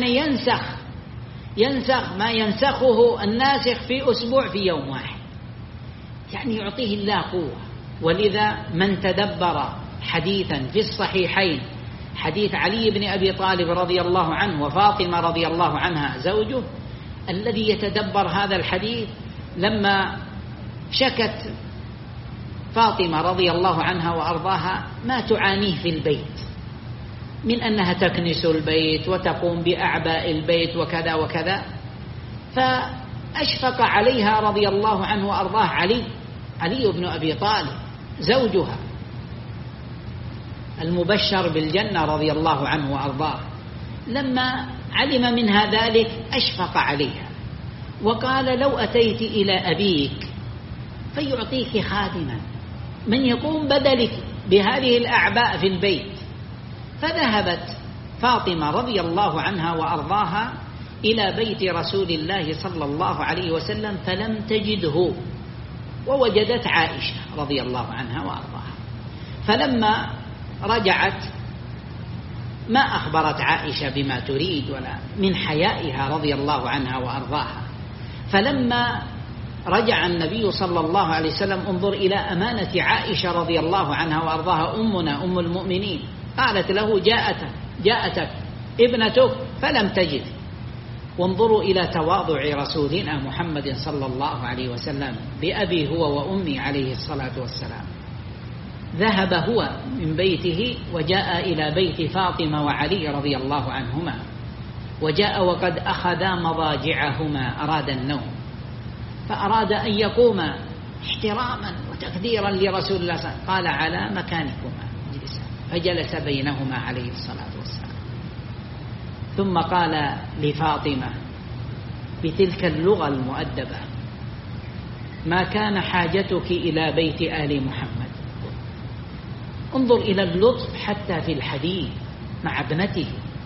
ينسخ ما ينسخه الناسخ في أسبوع في يوم واحد، يعني يعطيه الله قوة. ولذا من تدبر حديثا في الصحيحين، حديث علي بن أبي طالب رضي الله عنه وفاطمة رضي الله عنها زوجه، الذي يتدبر هذا الحديث لما شكت فاطمة رضي الله عنها وأرضاها ما تعانيه في البيت من أنها تكنس البيت وتقوم بأعباء البيت وكذا وكذا، فأشفق عليها رضي الله عنه وأرضاه علي بن أبي طالب زوجها المبشر بالجنة رضي الله عنه وأرضاه. لما علم منها ذلك أشفق عليها وقال: لو أتيت إلى أبيك فيعطيك خادما من يقوم بدلك بهذه الأعباء في البيت. فذهبت فاطمة رضي الله عنها وأرضاها إلى بيت رسول الله صلى الله عليه وسلم فلم تجده، ووجدت عائشة رضي الله عنها وأرضاها. فلما رجعت ما أخبرت عائشة بما تريد ولا من حيائها رضي الله عنها وأرضاها. فلما رجع النبي صلى الله عليه وسلم انظر إلى أمانة عائشة رضي الله عنها وأرضاها، أمنا أم المؤمنين، قالت له: جاءتك ابنتك فلم تجد. وانظروا إلى تواضع رسولنا محمد صلى الله عليه وسلم بأبي هو وأمي عليه الصلاة والسلام. ذهب هو من بيته وجاء إلى بيت فاطمة وعلي رضي الله عنهما، وجاء وقد أخذا مضاجعهما، أراد النوم، فأراد أن يقوم احتراما وتقديرا لرسول الله صلى الله عليه وسلم، قال: على مكانكما اجلسا، فجلس بينهما عليه الصلاة والسلام. ثم قال لفاطمة بتلك اللغة المؤدبة: ما كان حاجتك إلى بيت آل محمد. انظر إلى اللطف حتى في الحديث مع ابنته.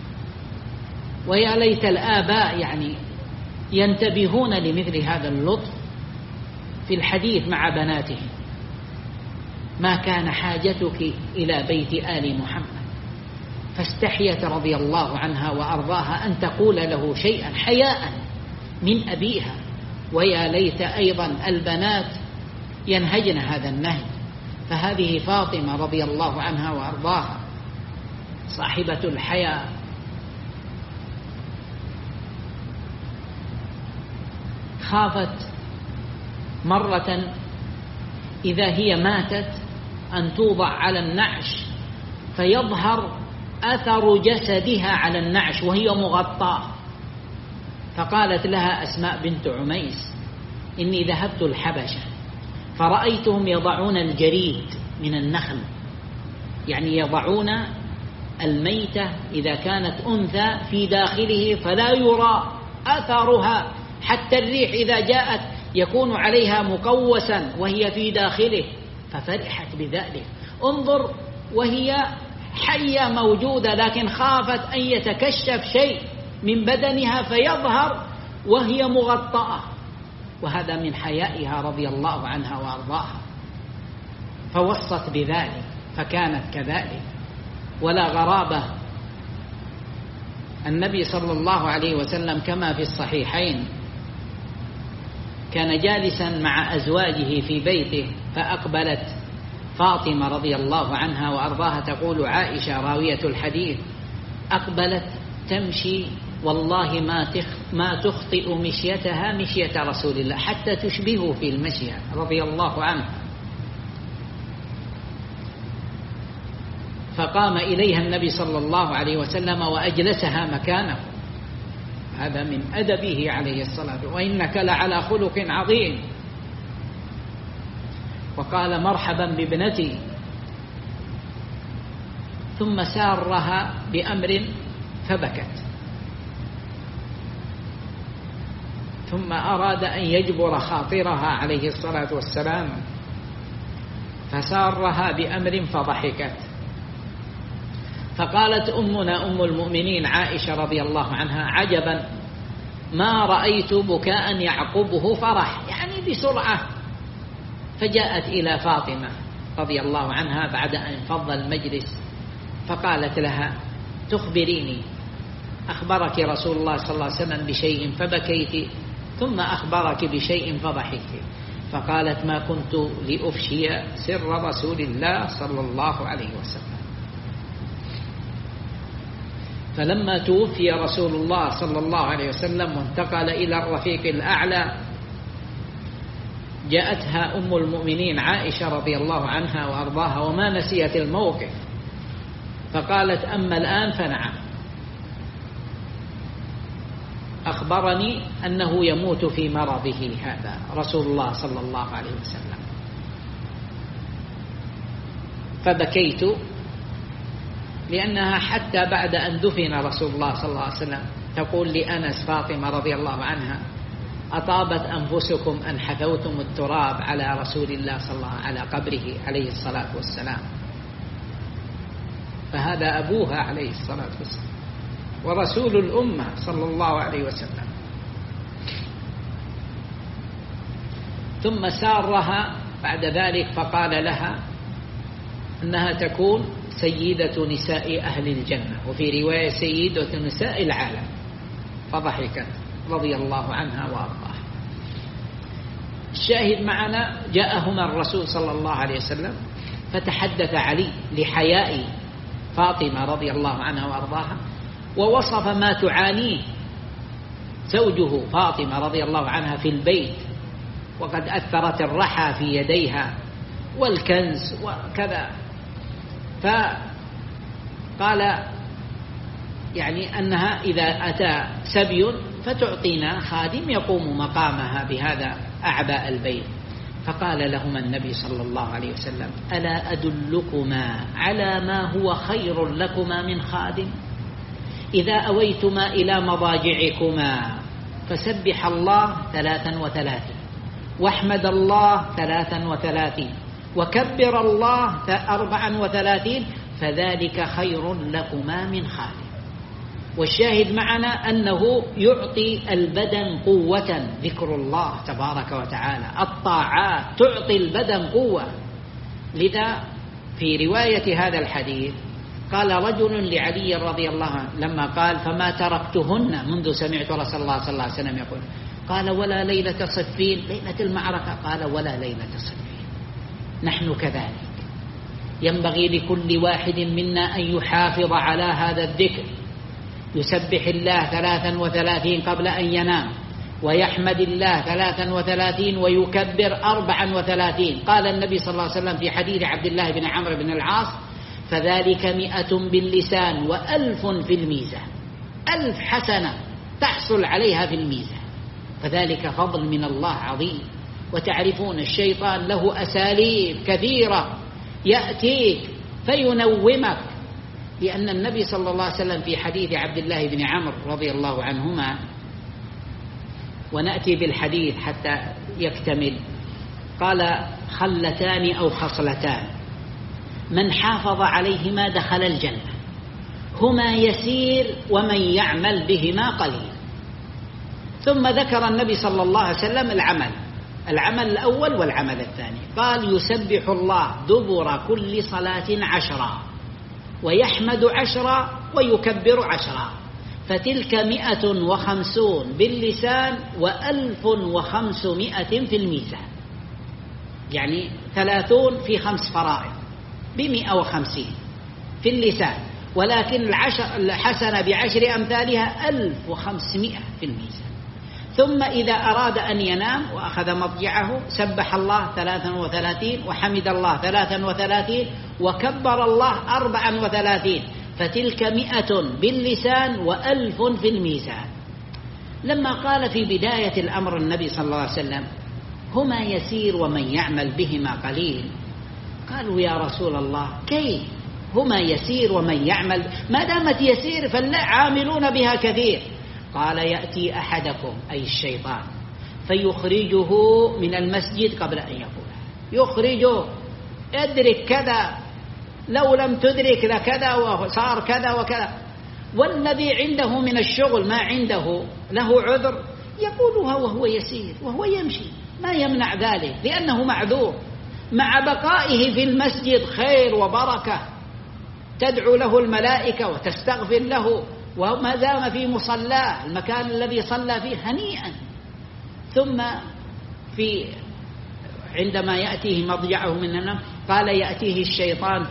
ويا ليت الآباء يعني ينتبهون لمثل هذا اللطف في الحديث مع بناتهم. ما كان حاجتك إلى بيت آل محمد. فاستحيت رضي الله عنها وأرضاها أن تقول له شيئا حياء من أبيها. ويا ليت أيضا البنات ينهجن هذا النهج. فهذه فاطمة رضي الله عنها وأرضاها صاحبة الحياء، خافت مرة إذا هي ماتت أن توضع على النعش فيظهر أثر جسدها على النعش وهي مغطاة. فقالت لها أسماء بنت عميس: إني ذهبت الحبشة فرأيتهم يضعون الجريد من النخل، يعني يضعون الميتة إذا كانت أنثى في داخله فلا يرى أثرها، حتى الريح إذا جاءت يكون عليها مقوسا وهي في داخله. ففرحت بذلك. انظر، وهي حية موجودة، لكن خافت أن يتكشف شيء من بدنها فيظهر وهي مغطاة، وهذا من حيائها رضي الله عنها وأرضاها. فوصت بذلك، فكانت كذلك. ولا غرابة، النبي صلى الله عليه وسلم كما في الصحيحين كان جالسا مع أزواجه في بيته، فأقبلت فاطمة رضي الله عنها وأرضاها، تقول عائشة راوية الحديث: أقبلت تمشي والله ما تخطئ مشيتها مشية رسول الله، حتى تشبهه في المشية رضي الله عنه. فقام إليها النبي صلى الله عليه وسلم وأجلسها مكانه. هذا من أدبه عليه الصلاة والسلام: وإنك لعلى خلق عظيم. وقال: مرحبا بابنتي. ثم سارها بأمر فبكت، ثم أراد أن يجبر خاطرها عليه الصلاة والسلام، فسارها بأمر فضحكت. فقالت أمنا أم المؤمنين عائشة رضي الله عنها: عجبا ما رأيت بكاء يعقبه فرح، يعني بسرعة. فجاءت إلى فاطمة رضي الله عنها بعد أن انفض المجلس، فقالت لها: تخبريني، أخبرك رسول الله صلى الله عليه وسلم بشيء فبكيت، ثم أخبرك بشيء فضحكت. فقالت: ما كنت لأفشي سر رسول الله صلى الله عليه وسلم. فلما توفي رسول الله صلى الله عليه وسلم وانتقل إلى الرفيق الأعلى، جاءتها أم المؤمنين عائشة رضي الله عنها وأرضاها وما نسيت الموقف، فقالت: أما الآن فنعم، أخبرني أنه يموت في مرضه هذا رسول الله صلى الله عليه وسلم. فبكيت، لأنها حتى بعد أن دفن رسول الله صلى الله عليه وسلم تقول لأنس فاطمة رضي الله عنها: أطابت أنفسكم أن حثوتم التراب على رسول الله صلى الله عليه وسلم، على قبره عليه الصلاة والسلام. فهذا أبوها عليه الصلاة والسلام ورسول الأمة صلى الله عليه وسلم. ثم سارها بعد ذلك فقال لها أنها تكون سيدة نساء أهل الجنة، وفي رواية سيدة نساء العالم. فضحكت رضي الله عنها وأرضاها. الشاهد معنا: جاءهما الرسول صلى الله عليه وسلم فتحدث علي لحياء فاطمة رضي الله عنها وأرضاها، ووصف ما تعانيه زوجه فاطمة رضي الله عنها في البيت، وقد أثرت الرحى في يديها والكنز وكذا. فقال يعني أنها إذا أتى سبي فتعطينا خادم يقوم مقامها بهذا أعباء البيت. فقال لهما النبي صلى الله عليه وسلم: ألا أدلكما على ما هو خير لكما من خادم؟ إذا أويتما إلى مضاجعكما فسبح الله 33، واحمد الله 33، وكبر الله 34، فذلك خير لكما من خادم. والشاهد معنا أنه يعطي البدن قوة، ذكر الله تبارك وتعالى، الطاعات تعطي البدن قوة. لذا في رواية هذا الحديث قال رجل لعلي رضي الله عنه لما قال: فما تركتهن منذ سمعت رسول الله صلى الله عليه وسلم يقول. قال: ولا ليلة صفين، ليلة المعركة. قال: ولا ليلة صفين. نحن كذلك، ينبغي لكل واحد منا أن يحافظ على هذا الذكر، يسبح الله 33 قبل أن ينام، ويحمد الله 33 ويكبر 34. قال النبي صلى الله عليه وسلم في حديث عبد الله بن عمرو بن العاص: فذلك 100 باللسان و1000 في الميزان. 1000 حسنة تحصل عليها في الميزان، فذلك فضل من الله عظيم. وتعرفون الشيطان له أساليب كثيرة يأتيك فينومك، لأن النبي صلى الله عليه وسلم في حديث عبد الله بن عمرو رضي الله عنهما، ونأتي بالحديث حتى يكتمل، قال: خلتان أو خصلتان من حافظ عليهما دخل الجنة، هما يسير ومن يعمل بهما قليل. ثم ذكر النبي صلى الله عليه وسلم العمل الأول والعمل الثاني، قال: يسبح الله دبر كل صلاة 10 ويحمد 10 ويكبر 10، فتلك 150 باللسان و1500 في الميزان، يعني 30 في 5 فرائض ب150 في اللسان، ولكن الحسنة ب10 أمثالها 1500 في الميزان. ثم إذا أراد أن ينام وأخذ مضجعه سبح الله 33 وحمد الله 33 وكبر الله 34، فتلك 100 باللسان و1000 في الميزان. لما قال في بداية الأمر النبي صلى الله عليه وسلم: هما يسير ومن يعمل بهما قليل، قالوا: يا رسول الله كيف هما يسير ومن يعمل؟ ما دامت يسير فالعاملون بها كثير. قال: يأتي أحدكم أي الشيطان فيخرجه من المسجد قبل أن يقول، يخرجه، ادرك كذا، لو لم تدرك لكذا وصار كذا وكذا. والذي عنده من الشغل ما عنده له عذر يقولها وهو يسير وهو يمشي، ما يمنع ذلك لأنه معذور. مع بقائه في المسجد خير وبركة، تدعو له الملائكة وتستغفر له، وما دام في مصلاه المكان الذي صلى فيه هنيئا. ثم عندما يأتيه مضجعه من النوم قال: يأتيه الشيطان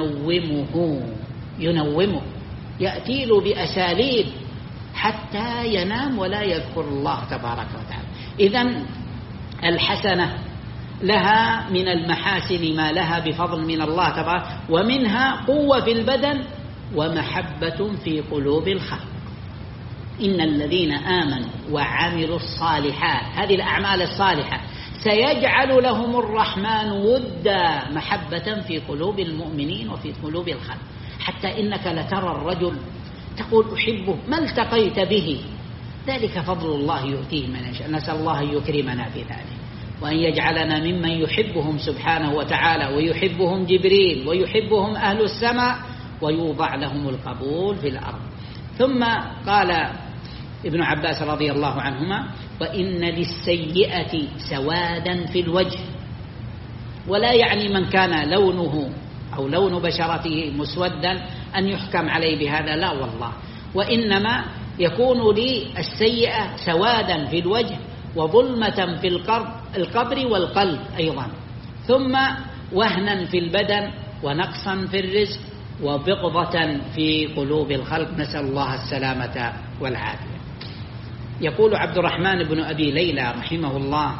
ينومه، يأتي له بأساليب حتى ينام ولا يذكر الله تبارك وتعالى. إذن الحسنة لها من المحاسن ما لها بفضل من الله تبارك، ومنها قوة في البدن ومحبة في قلوب الخلق. إن الذين آمنوا وعملوا الصالحات، هذه الأعمال الصالحة، سيجعل لهم الرحمن ودا، محبة في قلوب المؤمنين وفي قلوب الخلق. حتى إنك لترى الرجل تقول أحبه ما التقيت به، ذلك فضل الله يؤتيه من يشاء. نسأل الله أن يكرمنا في ذلك، وأن يجعلنا ممن يحبهم سبحانه وتعالى، ويحبهم جبريل، ويحبهم أهل السماء، ويوضع لهم القبول في الأرض. ثم قال ابن عباس رضي الله عنهما: وإن للسيئة سوادا في الوجه، ولا يعني من كان لونه أو لون بشرته مسودا أن يحكم عليه بهذا، لا والله، وإنما يكون للسيئة سوادا في الوجه وظلمة في القبر والقلب أيضا، ثم وهنا في البدن ونقصا في الرزق وبغضة في قلوب الخلق، نسأل الله السلامة والعافية. يقول عبد الرحمن بن أبي ليلى رحمه الله: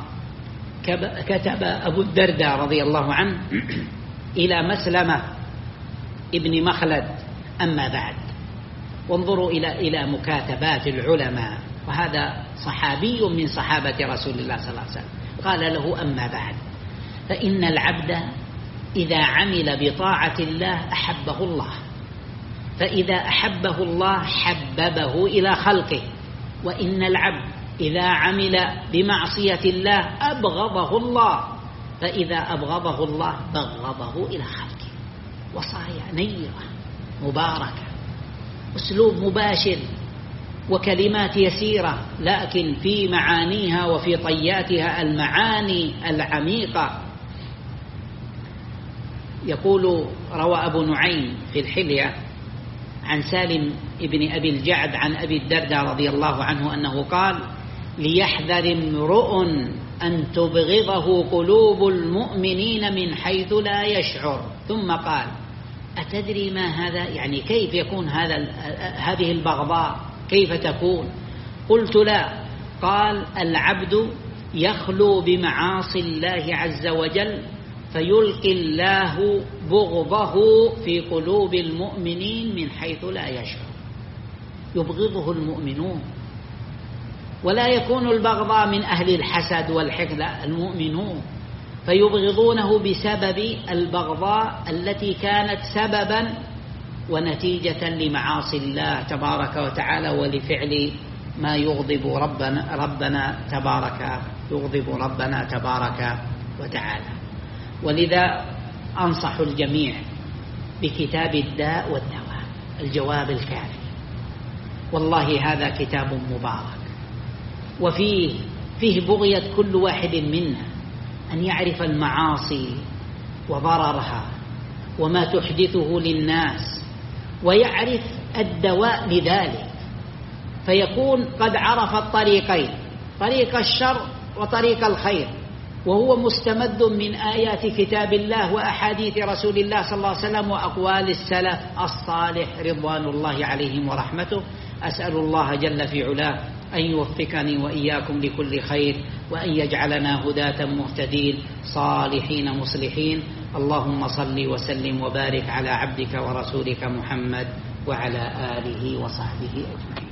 كتب أبو الدرداء رضي الله عنه إلى مسلمة ابن مخلد: أما بعد. وانظروا إلى مكاتبات العلماء، وهذا صحابي من صحابة رسول الله صلى الله عليه وسلم. قال له: أما بعد، فإن العبد إذا عمل بطاعة الله أحبه الله، فإذا أحبه الله حببه إلى خلقه، وإن العبد إذا عمل بمعصية الله أبغضه الله، فإذا أبغضه الله بغضه إلى خلقه. وصايا نيرة مباركة، أسلوب مباشر، وكلمات يسيرة، لكن في معانيها وفي طياتها المعاني العميقة. يقول: روى أبو نعيم في الحلية عن سالم ابن أبي الجعد عن أبي الدرداء رضي الله عنه أنه قال: ليحذر امرؤ أن تبغضه قلوب المؤمنين من حيث لا يشعر. ثم قال: أتدري ما هذا؟ يعني كيف يكون هذه البغضاء، كيف تكون؟ قلت: لا. قال: العبد يخلو بمعاصي الله عز وجل فيلقي الله بغضه في قلوب المؤمنين من حيث لا يشعر. يبغضه المؤمنون، ولا يكون البغضاء من أهل الحسد والحقد، المؤمنون، فيبغضونه بسبب البغضاء التي كانت سببا ونتيجة لمعاصي الله تبارك وتعالى ولفعل ما يغضب ربنا تبارك وتعالى. ولذا أنصح الجميع بكتاب الداء والدواء، الجواب الكافي. والله هذا كتاب مبارك، وفيه بغية كل واحد منا أن يعرف المعاصي وضررها وما تحدثه للناس، ويعرف الدواء لذلك، فيكون قد عرف الطريقين، طريق الشر وطريق الخير، وهو مستمد من آيات كتاب الله وأحاديث رسول الله صلى الله عليه وسلم وأقوال السلف الصالح رضوان الله عليهم ورحمته. أسأل الله جل في علاه أن يوفقني وإياكم لكل خير، وأن يجعلنا هداة مهتدين صالحين مصلحين. اللهم صل وسلم وبارك على عبدك ورسولك محمد وعلى آله وصحبه أجمعين.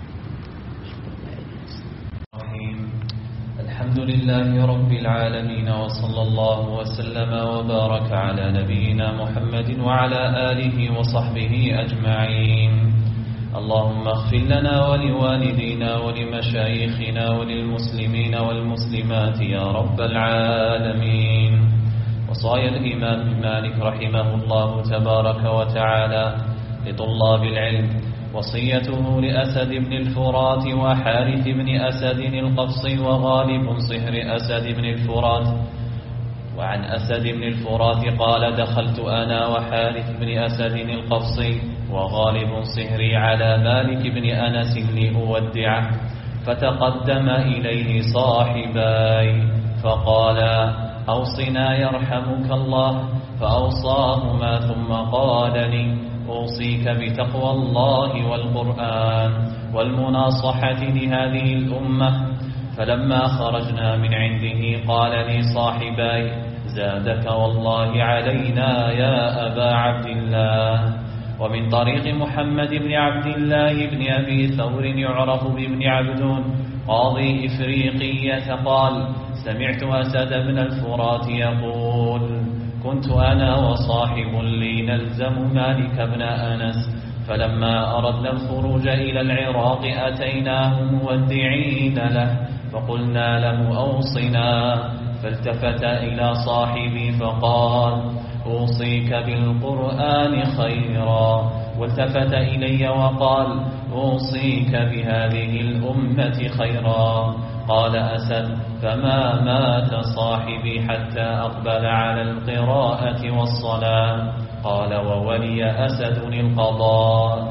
الحمد لله رب العالمين، وصلى الله وسلم وبارك على نبينا محمد وعلى آله وصحبه أجمعين. اللهم اغفر لنا ولوالدينا ولمشايخنا وللمسلمين والمسلمات يا رب العالمين. وصايا الإمام مالك رحمه الله تبارك وتعالى لطلاب العلم، وصيته لأسد بن الفرات وحارث بن أسد القفصي وغالب صهر أسد بن الفرات. وعن أسد بن الفرات قال: دخلت أنا وحارث بن أسد القفصي وغالب صهري على مالك بن أنس لأودعه، فتقدم إليه صاحباي فقالا: أوصنا يرحمك الله، فأوصاهما ثم قال لي: أوصيك بتقوى الله والقرآن والمناصحة لهذه الأمة. فلما خرجنا من عنده قال لي صاحباي: زادك والله علينا يا أبا عبد الله. ومن طريق محمد بن عبد الله بن أبي ثور يعرف بابن عبدون قاضي إفريقية قال: سمعت أسد بن الفرات يقول: كنت أنا وصاحب لي نلزم مالك بن أنس، فلما أردنا الخروج إلى العراق أتيناه مودعين له، فقلنا له: أوصنا. فالتفت إلى صاحبي فقال: أوصيك بالقرآن خيرا. والتفت إلي وقال: أوصيك بهذه الأمة خيرا. قال أسد: فما مات صاحبي حتى أقبل على القراءة والصلاة. قال: وولي أسد القضاء.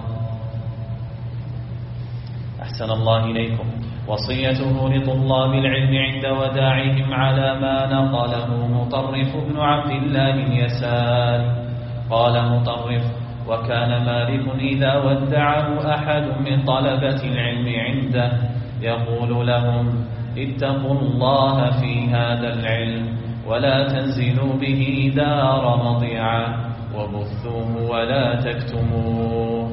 أحسن الله إليكم. وصيته لطلاب العلم عند وداعهم على ما نقله مطرف بن عبد الله اليسار. قال مطرف: وكان مالك إذا ودعه أحد من طلبة العلم عنده يقول لهم: اتقوا الله في هذا العلم، ولا تنزلوا به دار مضيعة، وبثوه ولا تكتموه.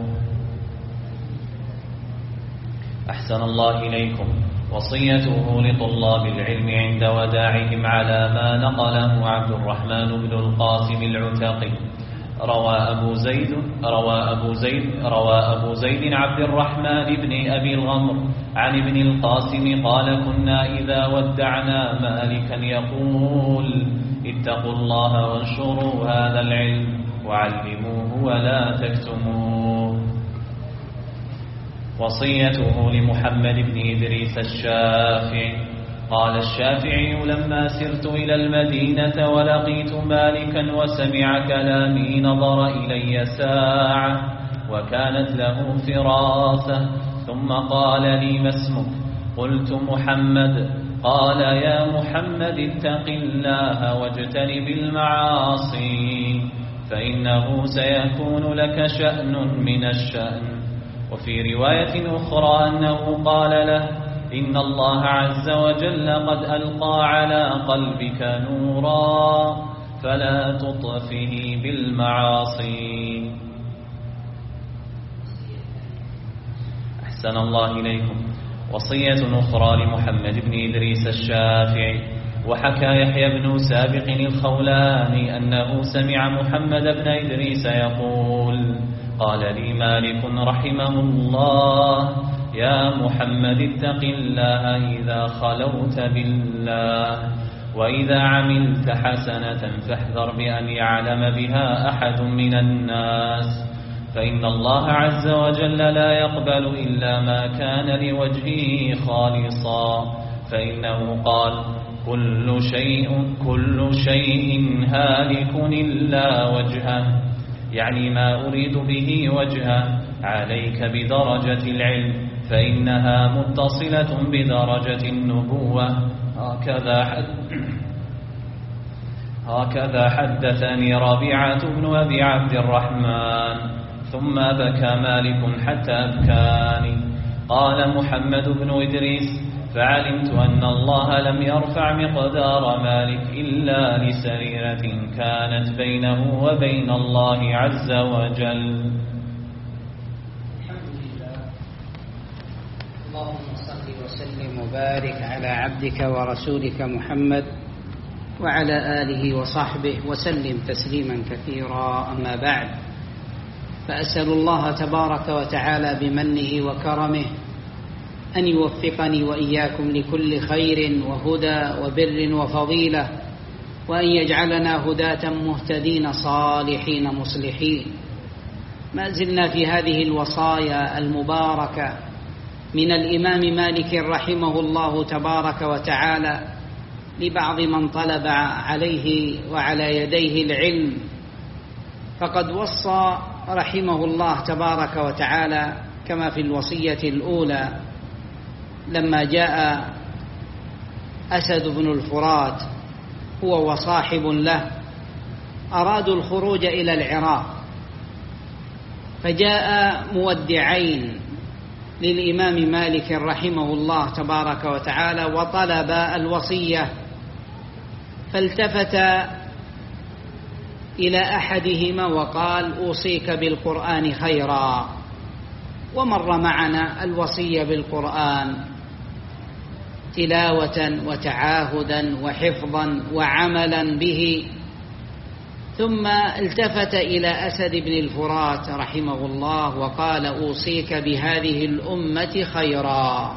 أحسن الله إليكم. وصيته لطلاب العلم عند وداعهم على ما نقله عبد الرحمن بن القاسم العتقي. روى أبو زيد عبد الرحمن بن أبي الغمر عن ابن القاسم قال: كنا إذا ودعنا مالكا يقول: اتقوا الله وانشروا هذا العلم، وعلموه ولا تكتموه. وصيته لمحمد بن إدريس الشافعي. قال الشافعي: لما سرت إلى المدينة ولقيت مالكا وسمع كلامي نظر إلي ساعة، وكانت له فراسة، ثم قال لي: ما اسمك؟ قلت: محمد. قال: يا محمد اتق الله واجتنب المعاصي، فإنه سيكون لك شأن من الشأن. وفي رواية أخرى أنه قال له: إن الله عز وجل قد ألقى على قلبك نورا فلا تطفه بالمعاصي. أحسن الله إليكم. وصية أخرى لمحمد بن إدريس الشافعي. وحكى يحيى بن سابق الخولاني أنه سمع محمد بن إدريس يقول: قال لي مالك رحمه الله: يا محمد اتق الله إذا خلوت بالله، وإذا عملت حسنة فاحذر بأن يعلم بها أحد من الناس، فإن الله عز وجل لا يقبل إلا ما كان لوجهه خالصا، فإنه قال: كل شيء هالك إلا وجهه، يعني ما أريد به وجهه. عليك بدرجة العلم فإنها متصلة بدرجة النبوة. هكذا حدثني ربيعة بن أبي عبد الرحمن. ثم بكى مالك حتى أبكاني. قال محمد بن إدريس: فعلمت أن الله لم يرفع مقدار مالك إلا لسريرة كانت بينه وبين الله عز وجل. الحمد لله. اللهم صل وسلم وبارك على عبدك ورسولك محمد وعلى آله وصحبه وسلم تسليما كثيرا. أما بعد، فأسأل الله تبارك وتعالى بمنه وكرمه أن يوفقني وإياكم لكل خير وهدى وبر وفضيلة، وأن يجعلنا هداة مهتدين صالحين مصلحين. ما زلنا في هذه الوصايا المباركة من الإمام مالك رحمه الله تبارك وتعالى لبعض من طلب عليه وعلى يديه العلم. فقد وصى رحمه الله تبارك وتعالى كما في الوصية الأولى لما جاء أسد بن الفرات هو وصاحب له، أرادوا الخروج إلى العراق، فجاء مودعين للإمام مالك رحمه الله تبارك وتعالى وطلب الوصية، فالتفت إلى أحدهما وقال: أوصيك بالقرآن خيرا. ومر معنا الوصية بالقرآن تلاوة وتعاهدا وحفظا وعملا به. ثم التفت إلى أسد بن الفرات رحمه الله وقال: أوصيك بهذه الأمة خيرا.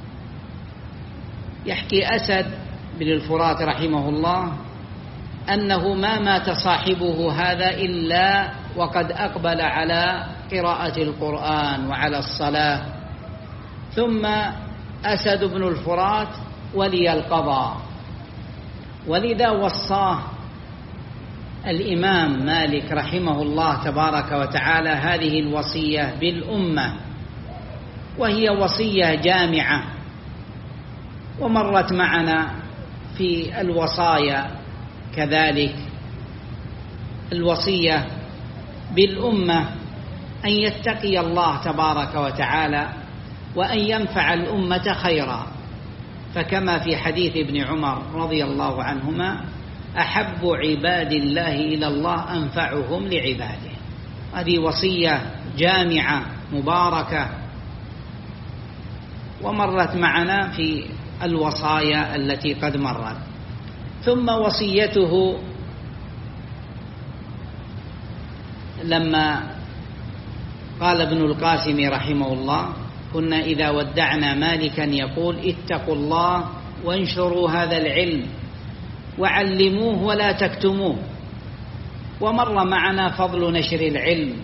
يحكي أسد بن الفرات رحمه الله أنه ما مات صاحبه هذا إلا وقد أقبل على قراءة القرآن وعلى الصلاة. ثم أسد بن الفرات ولي القضاء، ولذا وصاه الإمام مالك رحمه الله تبارك وتعالى هذه الوصية بالأمة، وهي وصية جامعة. ومرت معنا في الوصايا كذلك الوصية بالأمة أن يتقي الله تبارك وتعالى وأن ينفع الأمة خيرا، فكما في حديث ابن عمر رضي الله عنهما: أحب عباد الله إلى الله أنفعهم لعباده. هذه وصية جامعة مباركة، ومرت معنا في الوصايا التي قد مرت. ثم وصيته لما قال ابن القاسم رحمه الله: كنا إذا ودعنا مالكا يقول: اتقوا الله وانشروا هذا العلم وعلموه ولا تكتموه. ومر معنا فضل نشر العلم،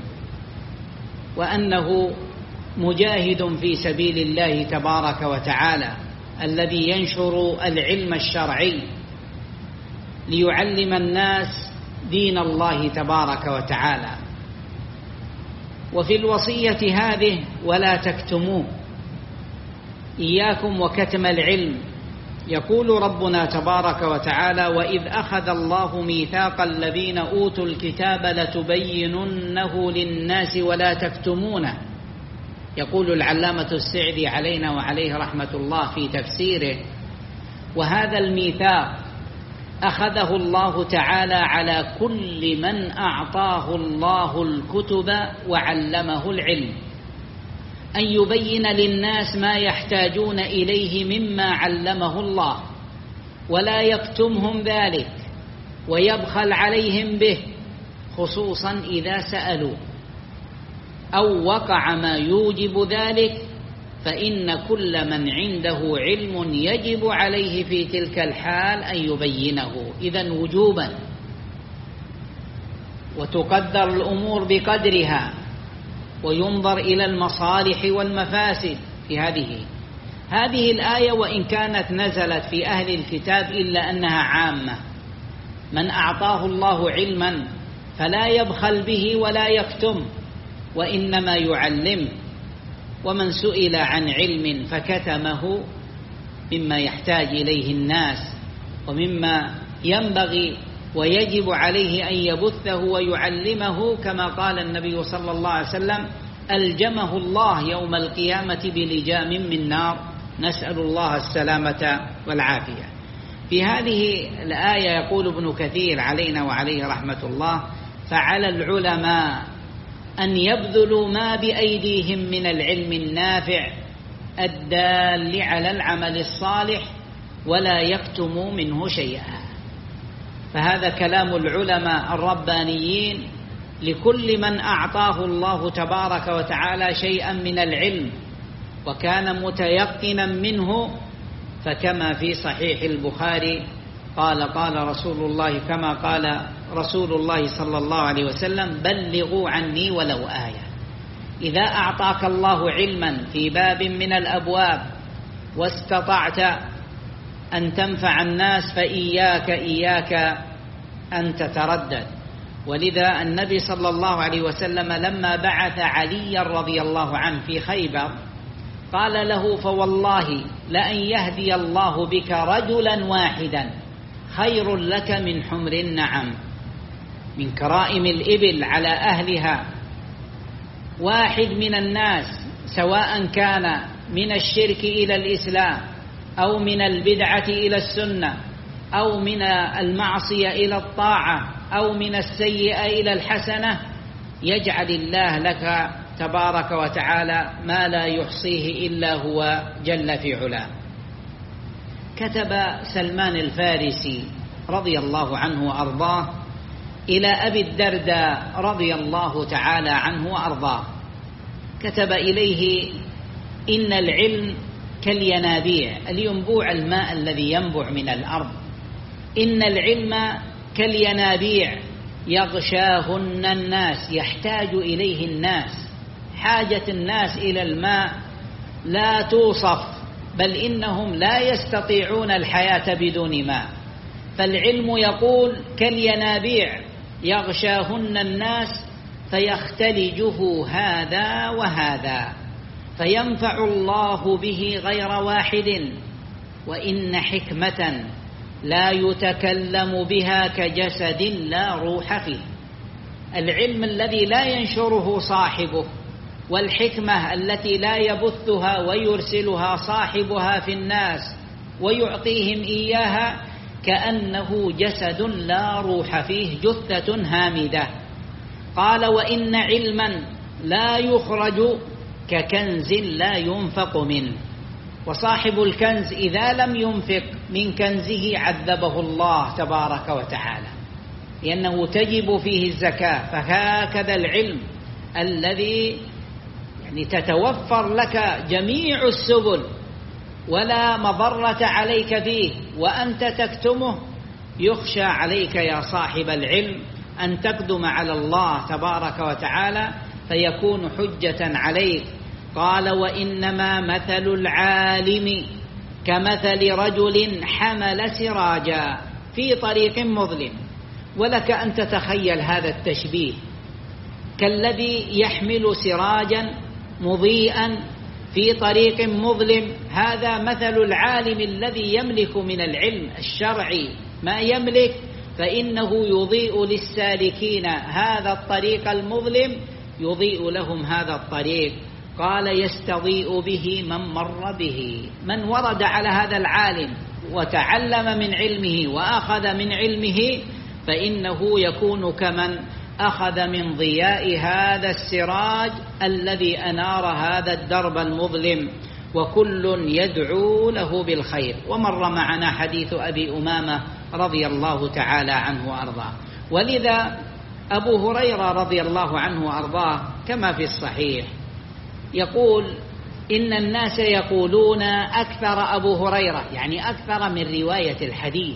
وأنه مجاهد في سبيل الله تبارك وتعالى الذي ينشر العلم الشرعي ليعلم الناس دين الله تبارك وتعالى. وفي الوصية هذه: ولا تكتموه، إياكم وكتم العلم. يقول ربنا تبارك وتعالى: وإذ أخذ الله ميثاق الذين أوتوا الكتاب لتبيننه للناس ولا تكتمونه. يقول العلامة السعدي علينا وعليه رحمة الله في تفسيره: وهذا الميثاق أخذه الله تعالى على كل من أعطاه الله الكتب وعلمه العلم، أن يبين للناس ما يحتاجون إليه مما علمه الله، ولا يكتمهم ذلك ويبخل عليهم به، خصوصا إذا سألوا أو وقع ما يوجب ذلك، فإن كل من عنده علم يجب عليه في تلك الحال أن يبينه، إذن وجوبا، وتقدر الأمور بقدرها، وينظر إلى المصالح والمفاسد في هذه الآية. وإن كانت نزلت في أهل الكتاب إلا أنها عامة، من أعطاه الله علما فلا يبخل به ولا يكتم، وإنما يعلم، ومن سئل عن علم فكتمه مما يحتاج إليه الناس ومما ينبغي ويجب عليه أن يبثه ويعلمه، كما قال النبي صلى الله عليه وسلم: ألجمه الله يوم القيامة بلجام من نار، نسأل الله السلامة والعافية. في هذه الآية يقول ابن كثير علينا وعليه رحمة الله: فعلى العلماء أن يبذلوا ما بأيديهم من العلم النافع الدال على العمل الصالح، ولا يكتموا منه شيئا. فهذا كلام العلماء الربانيين لكل من أعطاه الله تبارك وتعالى شيئا من العلم وكان متيقنا منه، فكما في صحيح البخاري قال رسول الله، كما قال رسول الله صلى الله عليه وسلم: بلغوا عني ولو آية. إذا أعطاك الله علما في باب من الأبواب واستطعت أن تنفع الناس، فإياك أن تتردد. ولذا النبي صلى الله عليه وسلم لما بعث علي رضي الله عنه في خيبر قال له: فوالله لأن يهدي الله بك رجلا واحدا خير لك من حمر النعم. من كرائم الإبل على أهلها واحد من الناس، سواء كان من الشرك إلى الإسلام أو من البدعة إلى السنة أو من المعصية إلى الطاعة أو من السيئة إلى الحسنة، يجعل الله لك تبارك وتعالى ما لا يحصيه إلا هو جل في علاه. كتب سلمان الفارسي رضي الله عنه وأرضاه إلى أبي الدرداء رضي الله تعالى عنه وأرضاه، كتب إليه: إن العلم كالينابيع، الينبوع الماء الذي ينبع من الأرض، إن العلم كالينابيع يغشاهن الناس، يحتاج إليه الناس، حاجة الناس إلى الماء لا توصف، بل إنهم لا يستطيعون الحياة بدون ماء. فالعلم يقول كالينابيع يغشاهن الناس، فيختلجه هذا وهذا، فينفع الله به غير واحد. وإن حكمة لا يتكلم بها كجسد لا روح فيه. العلم الذي لا ينشره صاحبه، والحكمة التي لا يبثها ويرسلها صاحبها في الناس ويعطيهم إياها، كأنه جسد لا روح فيه، جثة هامدة. قال: وإن علما لا يخرج ككنز لا ينفق منه. وصاحب الكنز إذا لم ينفق من كنزه عذبه الله تبارك وتعالى، لأنه تجب فيه الزكاة. فهكذا العلم الذي تتوفر لك جميع السبل ولا مضرة عليك فيه وأنت تكتمه، يخشى عليك يا صاحب العلم أن تقدم على الله تبارك وتعالى فيكون حجة عليك. قال: وإنما مثل العالم كمثل رجل حمل سراجا في طريق مظلم. ولك أن تتخيل هذا التشبيه كالذي يحمل سراجا مضيئا في طريق مظلم. هذا مثل العالم الذي يملك من العلم الشرعي ما يملك، فإنه يضيء للسالكين هذا الطريق المظلم، يضيء لهم هذا الطريق. قال يستضيء به من مر به. من ورد على هذا العالم وتعلم من علمه وأخذ من علمه فإنه يكون كمن أخذ من ضياء هذا السراج الذي أنار هذا الدرب المظلم، وكل يدعو له بالخير. ومر معنا حديث أبي أمامة رضي الله تعالى عنه وأرضاه. ولذا أبو هريرة رضي الله عنه وأرضاه كما في الصحيح يقول إن الناس يقولون أكثر أبو هريرة، يعني أكثر من رواية الحديث،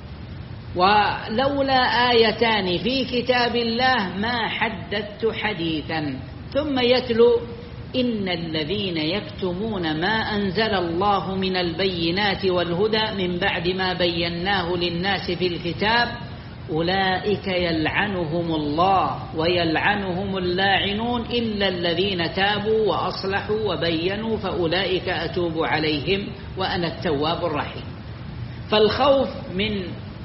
ولولا آيتان في كتاب الله ما حدثت حديثا. ثم يتلو إن الذين يكتمون ما أنزل الله من البينات والهدى من بعد ما بيناه للناس في الكتاب أولئك يلعنهم الله ويلعنهم اللاعنون إلا الذين تابوا وأصلحوا وبينوا فأولئك أتوب عليهم وأنا التواب الرحيم. فالخوف من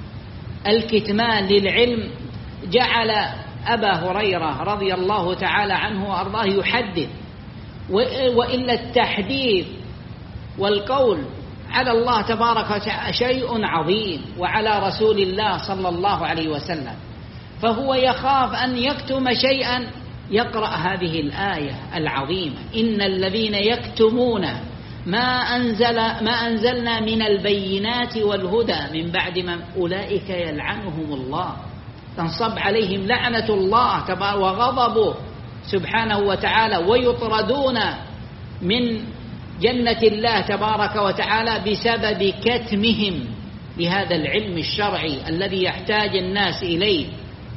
الكتمان للعلم جعل أبا هريرة رضي الله تعالى عنه وأرضاه يحدث، وإلا التحديث والقول على الله تبارك وتعالى شيء عظيم، وعلى رسول الله صلى الله عليه وسلم، فهو يخاف أن يكتم شيئا يقرأ هذه الآية العظيمة إن الذين يكتمون ما أنزلنا من البينات والهدى من بعد ما أولئك يلعنهم الله، تنصب عليهم لعنة الله وغضبه سبحانه وتعالى، ويطردون من جنة الله تبارك وتعالى بسبب كتمهم لهذا العلم الشرعي الذي يحتاج الناس إليه.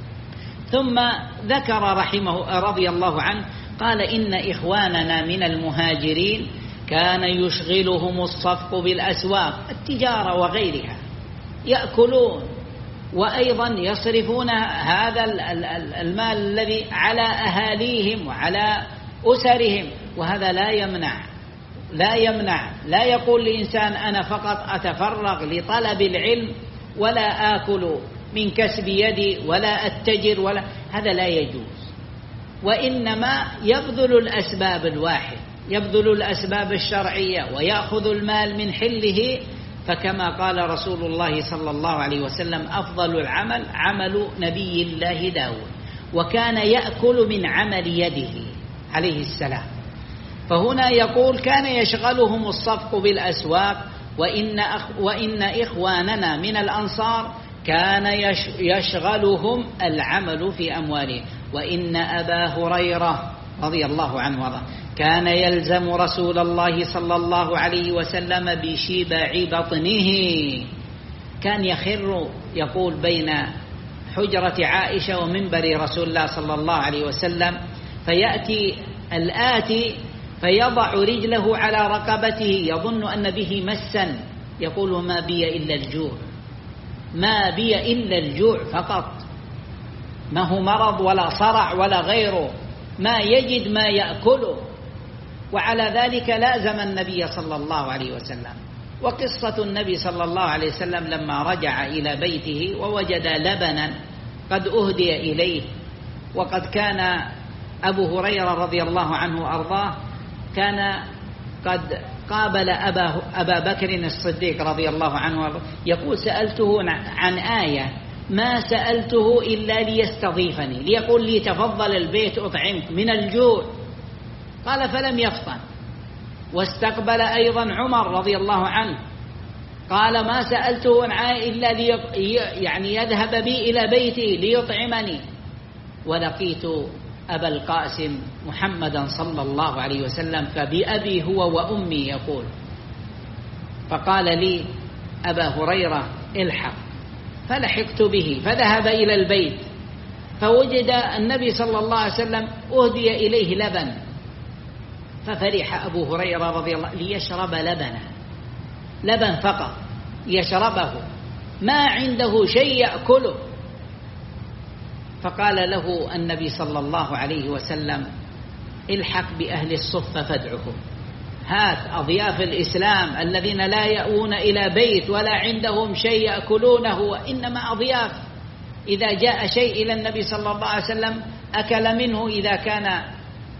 ثم ذكر رحمه رضي الله عنه قال إن إخواننا من المهاجرين كان يشغلهم الصفق بالأسواق التجارة وغيرها، يأكلون وأيضا يصرفون هذا المال الذي على أهاليهم وعلى أسرهم، وهذا لا يمنع لا يقول لإنسان أنا فقط أتفرغ لطلب العلم ولا آكل من كسب يدي ولا أتجر هذا لا يجوز، وإنما يبذل الأسباب يبذل الأسباب الشرعية ويأخذ المال من حله. فكما قال رسول الله صلى الله عليه وسلم أفضل العمل عمل نبي الله داود، وكان يأكل من عمل يده عليه السلام. فهنا يقول كان يشغلهم الصفق بالأسواق، وإن إخواننا من الأنصار كان يشغلهم العمل في أموالهم. وإن أبا هريرة رضي الله عنه وارضاه كان يلزم رسول الله صلى الله عليه وسلم بشبع بطنه، كان يخر يقول بين حجرة عائشة ومنبر رسول الله صلى الله عليه وسلم، فيأتي الآتي فيضع رجله على رقبته يظن أن به مسا، يقول ما بي إلا الجوع، ما بي إلا الجوع فقط، ما هو مرض ولا صرع ولا غيره، ما يجد ما يأكله. وعلى ذلك لازم النبي صلى الله عليه وسلم. وقصة النبي صلى الله عليه وسلم لما رجع إلى بيته ووجد لبنا قد أهدي إليه، وقد كان أبو هريرة رضي الله عنه وأرضاه كان قد قابل أبا بكر الصديق رضي الله عنه وأرضاه، يقول سألته عن آية ما سألته إلا ليستضيفني، ليقول لي تفضل البيت أطعمك من الجوع، قال فلم يفطن. واستقبل أيضا عمر رضي الله عنه قال ما سألته إلا يعني يذهب بي إلى بيتي ليطعمني، ولقيت أبا القاسم محمدا صلى الله عليه وسلم فبأبي هو وأمي يقول، فقال لي أبا هريرة الحق، فلحقت به فذهب إلى البيت فوجد النبي صلى الله عليه وسلم أهدي إليه لبن، ففرح أبو هريرة رضي الله ليشرب لبن فقط يشربه، ما عنده شيء يأكله. فقال له النبي صلى الله عليه وسلم الحق بأهل الصفة فادعهم، هات أضياف الإسلام الذين لا يأوون إلى بيت ولا عندهم شيء يأكلونه، وإنما أضياف إذا جاء شيء إلى النبي صلى الله عليه وسلم أكل منه إذا كان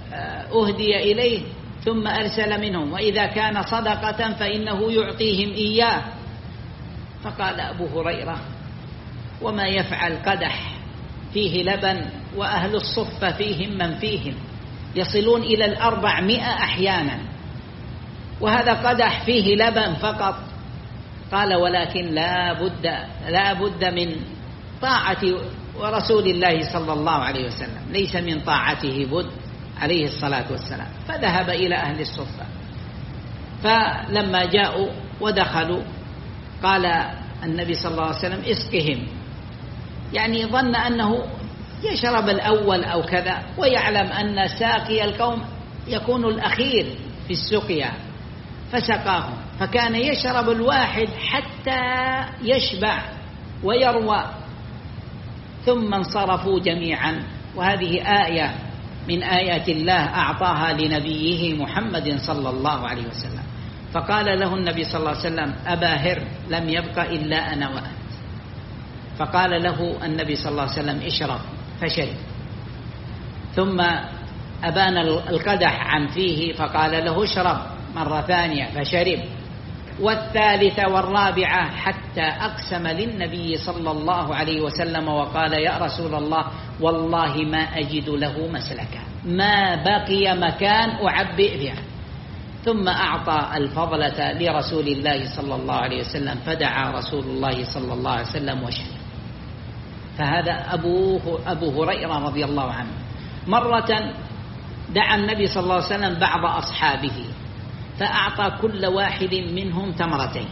أهدي إليه ثم أرسل منهم، وإذا كان صدقة فإنه يعطيهم إياه. فقال أبو هريرة: وما يفعل قدح فيه لبن وأهل الصفة فيهم من فيهم، يصلون إلى 400 أحيانا، وهذا قدح فيه لبن فقط. قال: ولكن لا بد من طاعة ورسول الله صلى الله عليه وسلم، ليس من طاعته بد عليه الصلاة والسلام. فذهب إلى أهل الصفة، فلما جاءوا ودخلوا قال النبي صلى الله عليه وسلم: اسقهم، يعني ظن أنه يشرب الأول أو كذا، ويعلم أن ساقي القوم يكون الأخير في السقيا، فسقاهم، فكان يشرب الواحد حتى يشبع ويروى، ثم انصرفوا جميعا. وهذه آية من آيات الله أعطاها لنبيه محمد صلى الله عليه وسلم. فقال له النبي صلى الله عليه وسلم: أبا هر، لم يبق إلا أنا وأنت. فقال له النبي صلى الله عليه وسلم: اشرب، فشرب. ثم أبان القدح عن فيه فقال له: اشرب مرة ثانية، فشرب، والثالثة والرابعة، حتى أقسم للنبي صلى الله عليه وسلم وقال: يا رسول الله، والله ما أجد له مسلكا، ما بقي مكان أعبئ بها. ثم أعطى الفضلة لرسول الله صلى الله عليه وسلم، فدعا رسول الله صلى الله عليه وسلم وشرب. فهذا أبو هريرة رضي الله عنه. مرة دعا النبي صلى الله عليه وسلم بعض أصحابه، فأعطى كل واحد منهم تمرتين.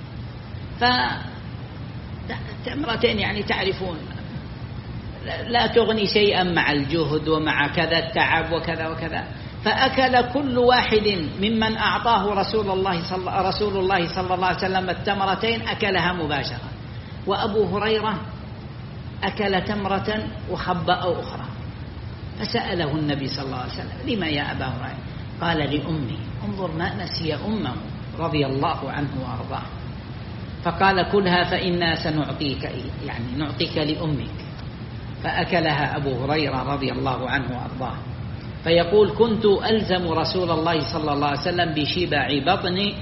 فتمرتين يعني تعرفون لا تغني شيئا مع الجهد ومع كذا التعب وكذا وكذا. فأكل كل واحد ممن أعطاه رسول الله صلى الله عليه وسلم التمرتين أكلها مباشرة، وأبو هريرة أكل تمرة وخبأ أخرى. فسأله النبي صلى الله عليه وسلم: لما يا أبا هريرة؟ قال: لأمي. انظر ما نسي أمه رضي الله عنه وأرضاه. فقال: كلها فإنا سنعطيك، يعني نعطيك لأمك. فأكلها أبو هريرة رضي الله عنه وأرضاه. فيقول: كنت ألزم رسول الله صلى الله عليه وسلم بشبع بطني،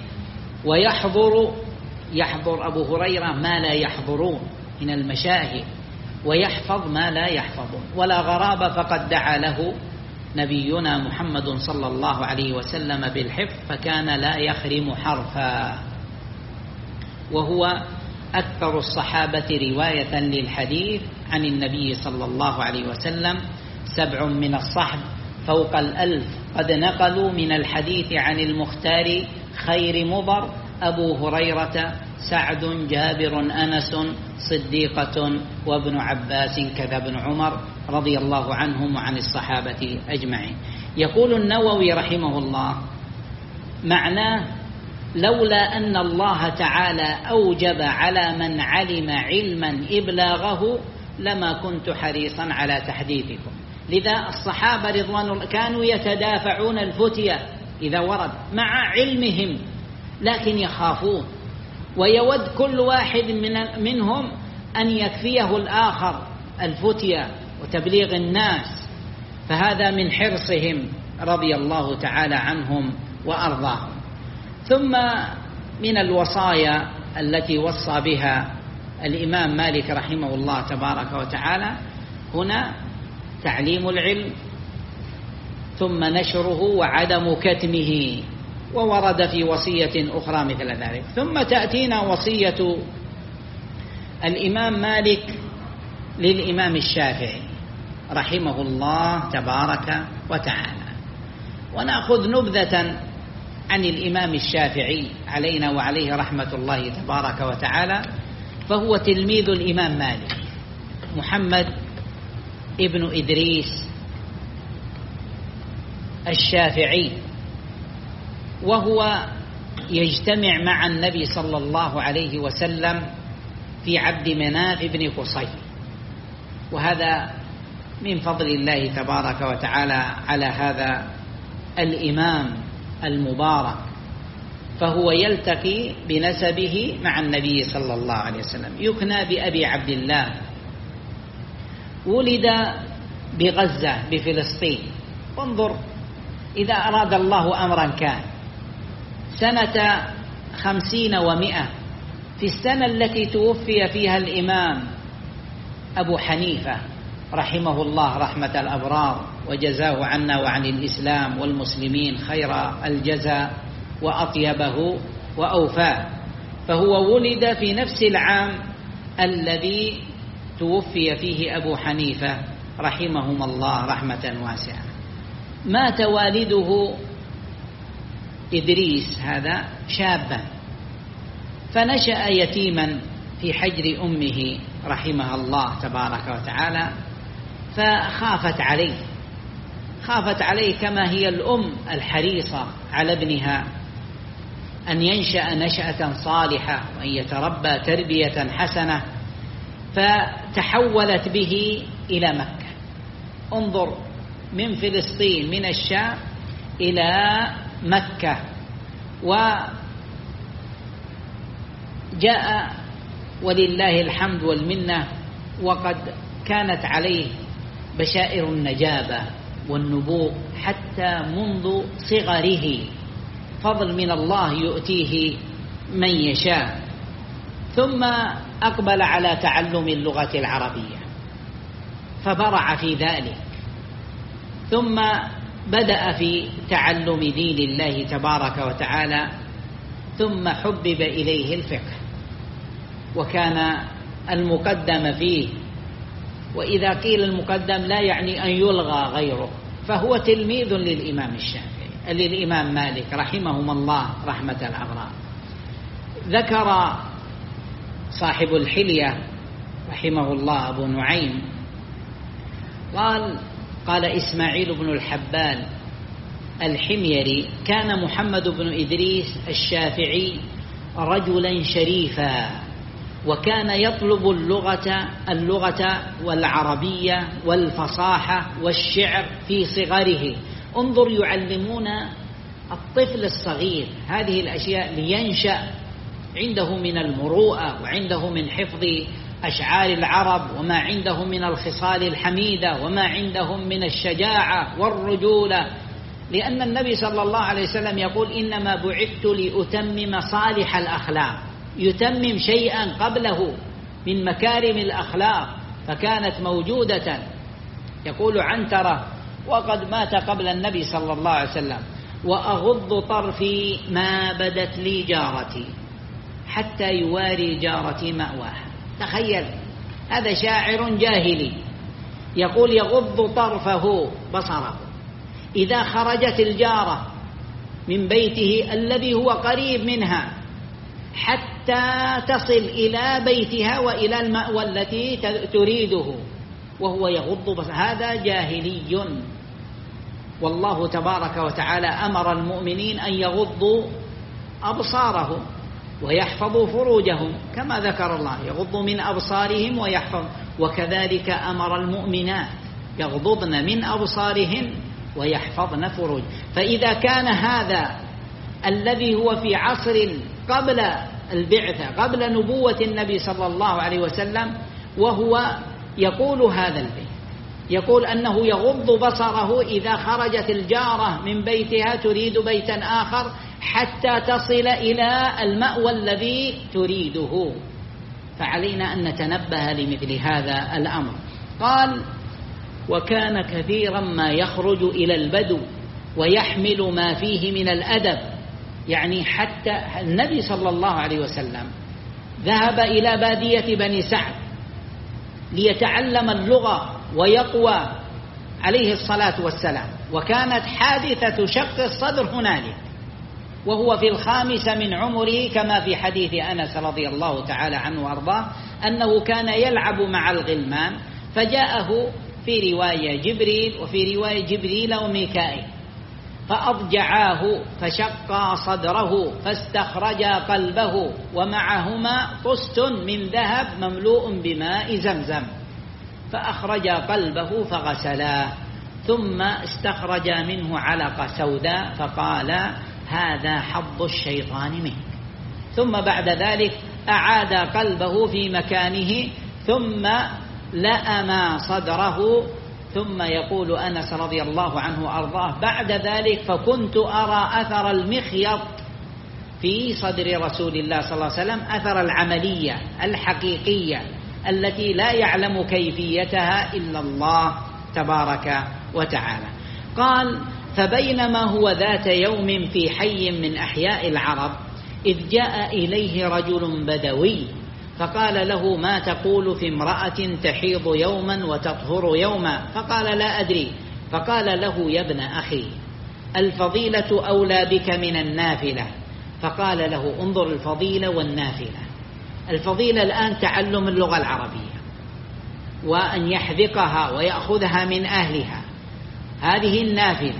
يحضر أبو هريرة ما لا يحضرون من المشاهد، ويحفظ ما لا يحفظون. ولا غرابة، فقد دعا له نبينا محمد صلى الله عليه وسلم بالحفظ، فكان لا يخرم حرفا. وهو أكثر الصحابة رواية للحديث عن النبي صلى الله عليه وسلم، 7 من الصحب فوق 1000 قد نقلوا من الحديث عن المختار خير مضر: أبو هريرة، سعد، جابر، أنس، صديقة، وابن عباس، كذا ابن عمر رضي الله عنهم وعن الصحابة أجمعين. يقول النووي رحمه الله: معناه: لولا أن الله تعالى أوجب على من علم علما إبلاغه لما كنت حريصا على تحديثكم. لذا الصحابة رضوان الله كانوا يتدافعون الفتية إذا ورد مع علمهم، لكن يخافون، ويود كل واحد منهم أن يكفيه الآخر الفتية وتبليغ الناس. فهذا من حرصهم رضي الله تعالى عنهم وأرضاهم. ثم من الوصايا التي وصى بها الإمام مالك رحمه الله تبارك وتعالى هنا تعليم العلم، ثم نشره وعدم كتمه، وورد في وصية أخرى مثل ذلك. ثم تأتينا وصية الإمام مالك للإمام الشافعي رحمه الله تبارك وتعالى. ونأخذ نبذة عن الإمام الشافعي علينا وعليه رحمة الله تبارك وتعالى. فهو تلميذ الإمام مالك محمد ابن إدريس الشافعي، وهو يجتمع مع النبي صلى الله عليه وسلم في عبد مناف بن قصي، وهذا من فضل الله تبارك وتعالى على هذا الإمام المبارك. فهو يلتقي بنسبه مع النبي صلى الله عليه وسلم. يكنى بأبي عبد الله، ولد بغزة بفلسطين. انظر إذا أراد الله أمرا كان. سنة 50 و100 في السنة التي توفي فيها الإمام أبو حنيفة رحمه الله رحمة الأبرار، وجزاه عنا وعن الإسلام والمسلمين خير الجزاء وأطيبه وأوفاه، فهو ولد في نفس العام الذي توفي فيه أبو حنيفة رحمهم الله رحمة واسعة. مات والده إدريس هذا شابا، فنشأ يتيما في حجر أمه رحمها الله تبارك وتعالى، فخافت عليه كما هي الأم الحريصة على ابنها أن ينشأ نشأة صالحة وأن يتربى تربية حسنة، فتحولت به إلى مكة. انظر، من فلسطين من الشام إلى مكة، وجاء ولله الحمد والمنة وقد كانت عليه بشائر النجابة والنبوغ حتى منذ صغره، فضل من الله يؤتيه من يشاء. ثم أقبل على تعلم اللغة العربية فبرع في ذلك، ثم بدأ في تعلم دين الله تبارك وتعالى، ثم حبب إليه الفقه وكان المقدم فيه. وإذا قيل المقدم لا يعني أن يلغى غيره، فهو تلميذ للإمام الشافعي للإمام مالك رحمهما الله رحمة الأبرار. ذكر صاحب الحلية رحمه الله أبو نعيم قال إسماعيل بن الحبال الحميري: كان محمد بن إدريس الشافعي رجلا شريفا، وكان يطلب اللغة والعربية والفصاحة والشعر في صغره. انظر، يعلمون الطفل الصغير هذه الأشياء لينشأ عنده من المروءة وعنده من حفظ أشعار العرب، وما عندهم من الخصال الحميدة، وما عندهم من الشجاعة والرجولة. لأن النبي صلى الله عليه وسلم يقول: إنما بعثت لأتمم صالح الأخلاق، يتمم شيئا قبله من مكارم الأخلاق، فكانت موجودة. يقول عنترة وقد مات قبل النبي صلى الله عليه وسلم: وأغض طرفي ما بدت لي جارتي حتى يواري جارتي مأواها. تخيل، هذا شاعر جاهلي يقول يغض طرفه بصره إذا خرجت الجارة من بيته الذي هو قريب منها حتى تصل إلى بيتها وإلى المأوى التي تريده، وهو يغض بصره. هذا جاهلي. والله تبارك وتعالى أمر المؤمنين أن يغضوا أبصارهم ويحفظوا فروجهم، كما ذكر الله: يغضوا من أبصارهم ويحفظ. وكذلك أمر المؤمنات يغضضن من أبصارهن ويحفظن فروج. فإذا كان هذا الذي هو في عصر قبل البعثة، قبل نبوة النبي صلى الله عليه وسلم، وهو يقول هذا البيت، يقول أنه يغض بصره إذا خرجت الجارة من بيتها تريد بيتا آخر حتى تصل إلى المأوى الذي تريده. فعلينا أن نتنبه لمثل هذا الأمر. قال: وكان كثيرا ما يخرج إلى البدو ويحمل ما فيه من الأدب. يعني حتى النبي صلى الله عليه وسلم ذهب إلى بادية بني سعد ليتعلم اللغة ويقوى عليه الصلاة والسلام، وكانت حادثة شق الصدر هنالك وهو في 5 من عمره، كما في حديث أنس رضي الله تعالى عنه وأرضاه أنه كان يلعب مع الغلمان، فجاءه في رواية جبريل وفي رواية جبريل وميكائيل فأضجعاه فشق صدره فاستخرجا قلبه ومعهما طست من ذهب مملوء بماء زمزم، فأخرجا قلبه فغسلاه، ثم استخرجا منه علقة سوداء فقال: هذا حظ الشيطان منك. ثم بعد ذلك أعاد قلبه في مكانه، ثم لأما صدره ثم يقول أنس رضي الله عنه وأرضاه: بعد ذلك فكنت أرى أثر المخيط في صدر رسول الله صلى الله عليه وسلم، أثر العملية الحقيقية التي لا يعلم كيفيتها إلا الله تبارك وتعالى. قال: فبينما هو ذات يوم في حي من أحياء العرب إذ جاء إليه رجل بدوي فقال له: ما تقول في امرأة تحيض يوما وتطهر يوما؟ فقال: لا أدري. فقال له: يا ابن أخي، الفضيلة أولى بك من النافلة. فقال له: انظر الفضيلة والنافلة. الفضيلة الآن تعلم اللغة العربية وأن يحذقها ويأخذها من أهلها، هذه النافلة.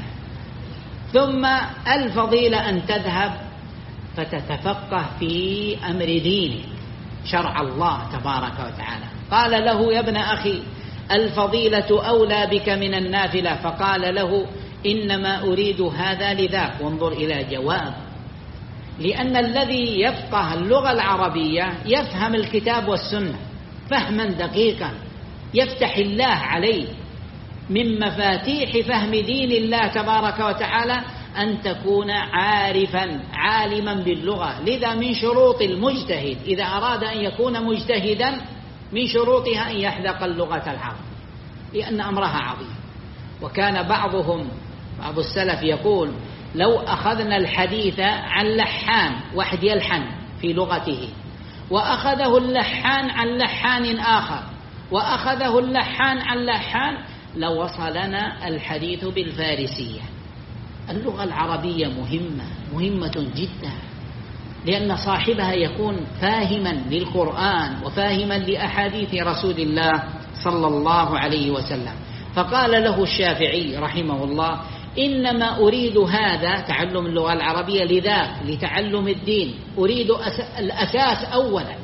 ثم الفضيلة أن تذهب فتتفقه في أمر دينك، شرع الله تبارك وتعالى. قال له: يا ابن أخي، الفضيلة أولى بك من النافلة. فقال له: إنما أريد هذا لذاك. وانظر إلى جواب، لأن الذي يفقه اللغة العربية يفهم الكتاب والسنة فهما دقيقا، يفتح الله عليه. من مفاتيح فهم دين الله تبارك وتعالى أن تكون عارفا عالما باللغة. لذا من شروط المجتهد إذا أراد أن يكون مجتهدا من شروطها أن يحذق اللغة العربية، لأن أمرها عظيم. وكان بعض السلف يقول: لو أخذنا الحديث عن لحان واحد يلحن في لغته، وأخذه اللحان عن لحان آخر، وأخذه اللحان عن لحان، لوصلنا الحديث بالفارسية. اللغة العربية مهمة جدا، لأن صاحبها يكون فاهما للقرآن وفاهما لأحاديث رسول الله صلى الله عليه وسلم. فقال له الشافعي رحمه الله: إنما أريد هذا تعلم اللغة العربية لذاك لتعلم الدين، أريد الأساس أولا،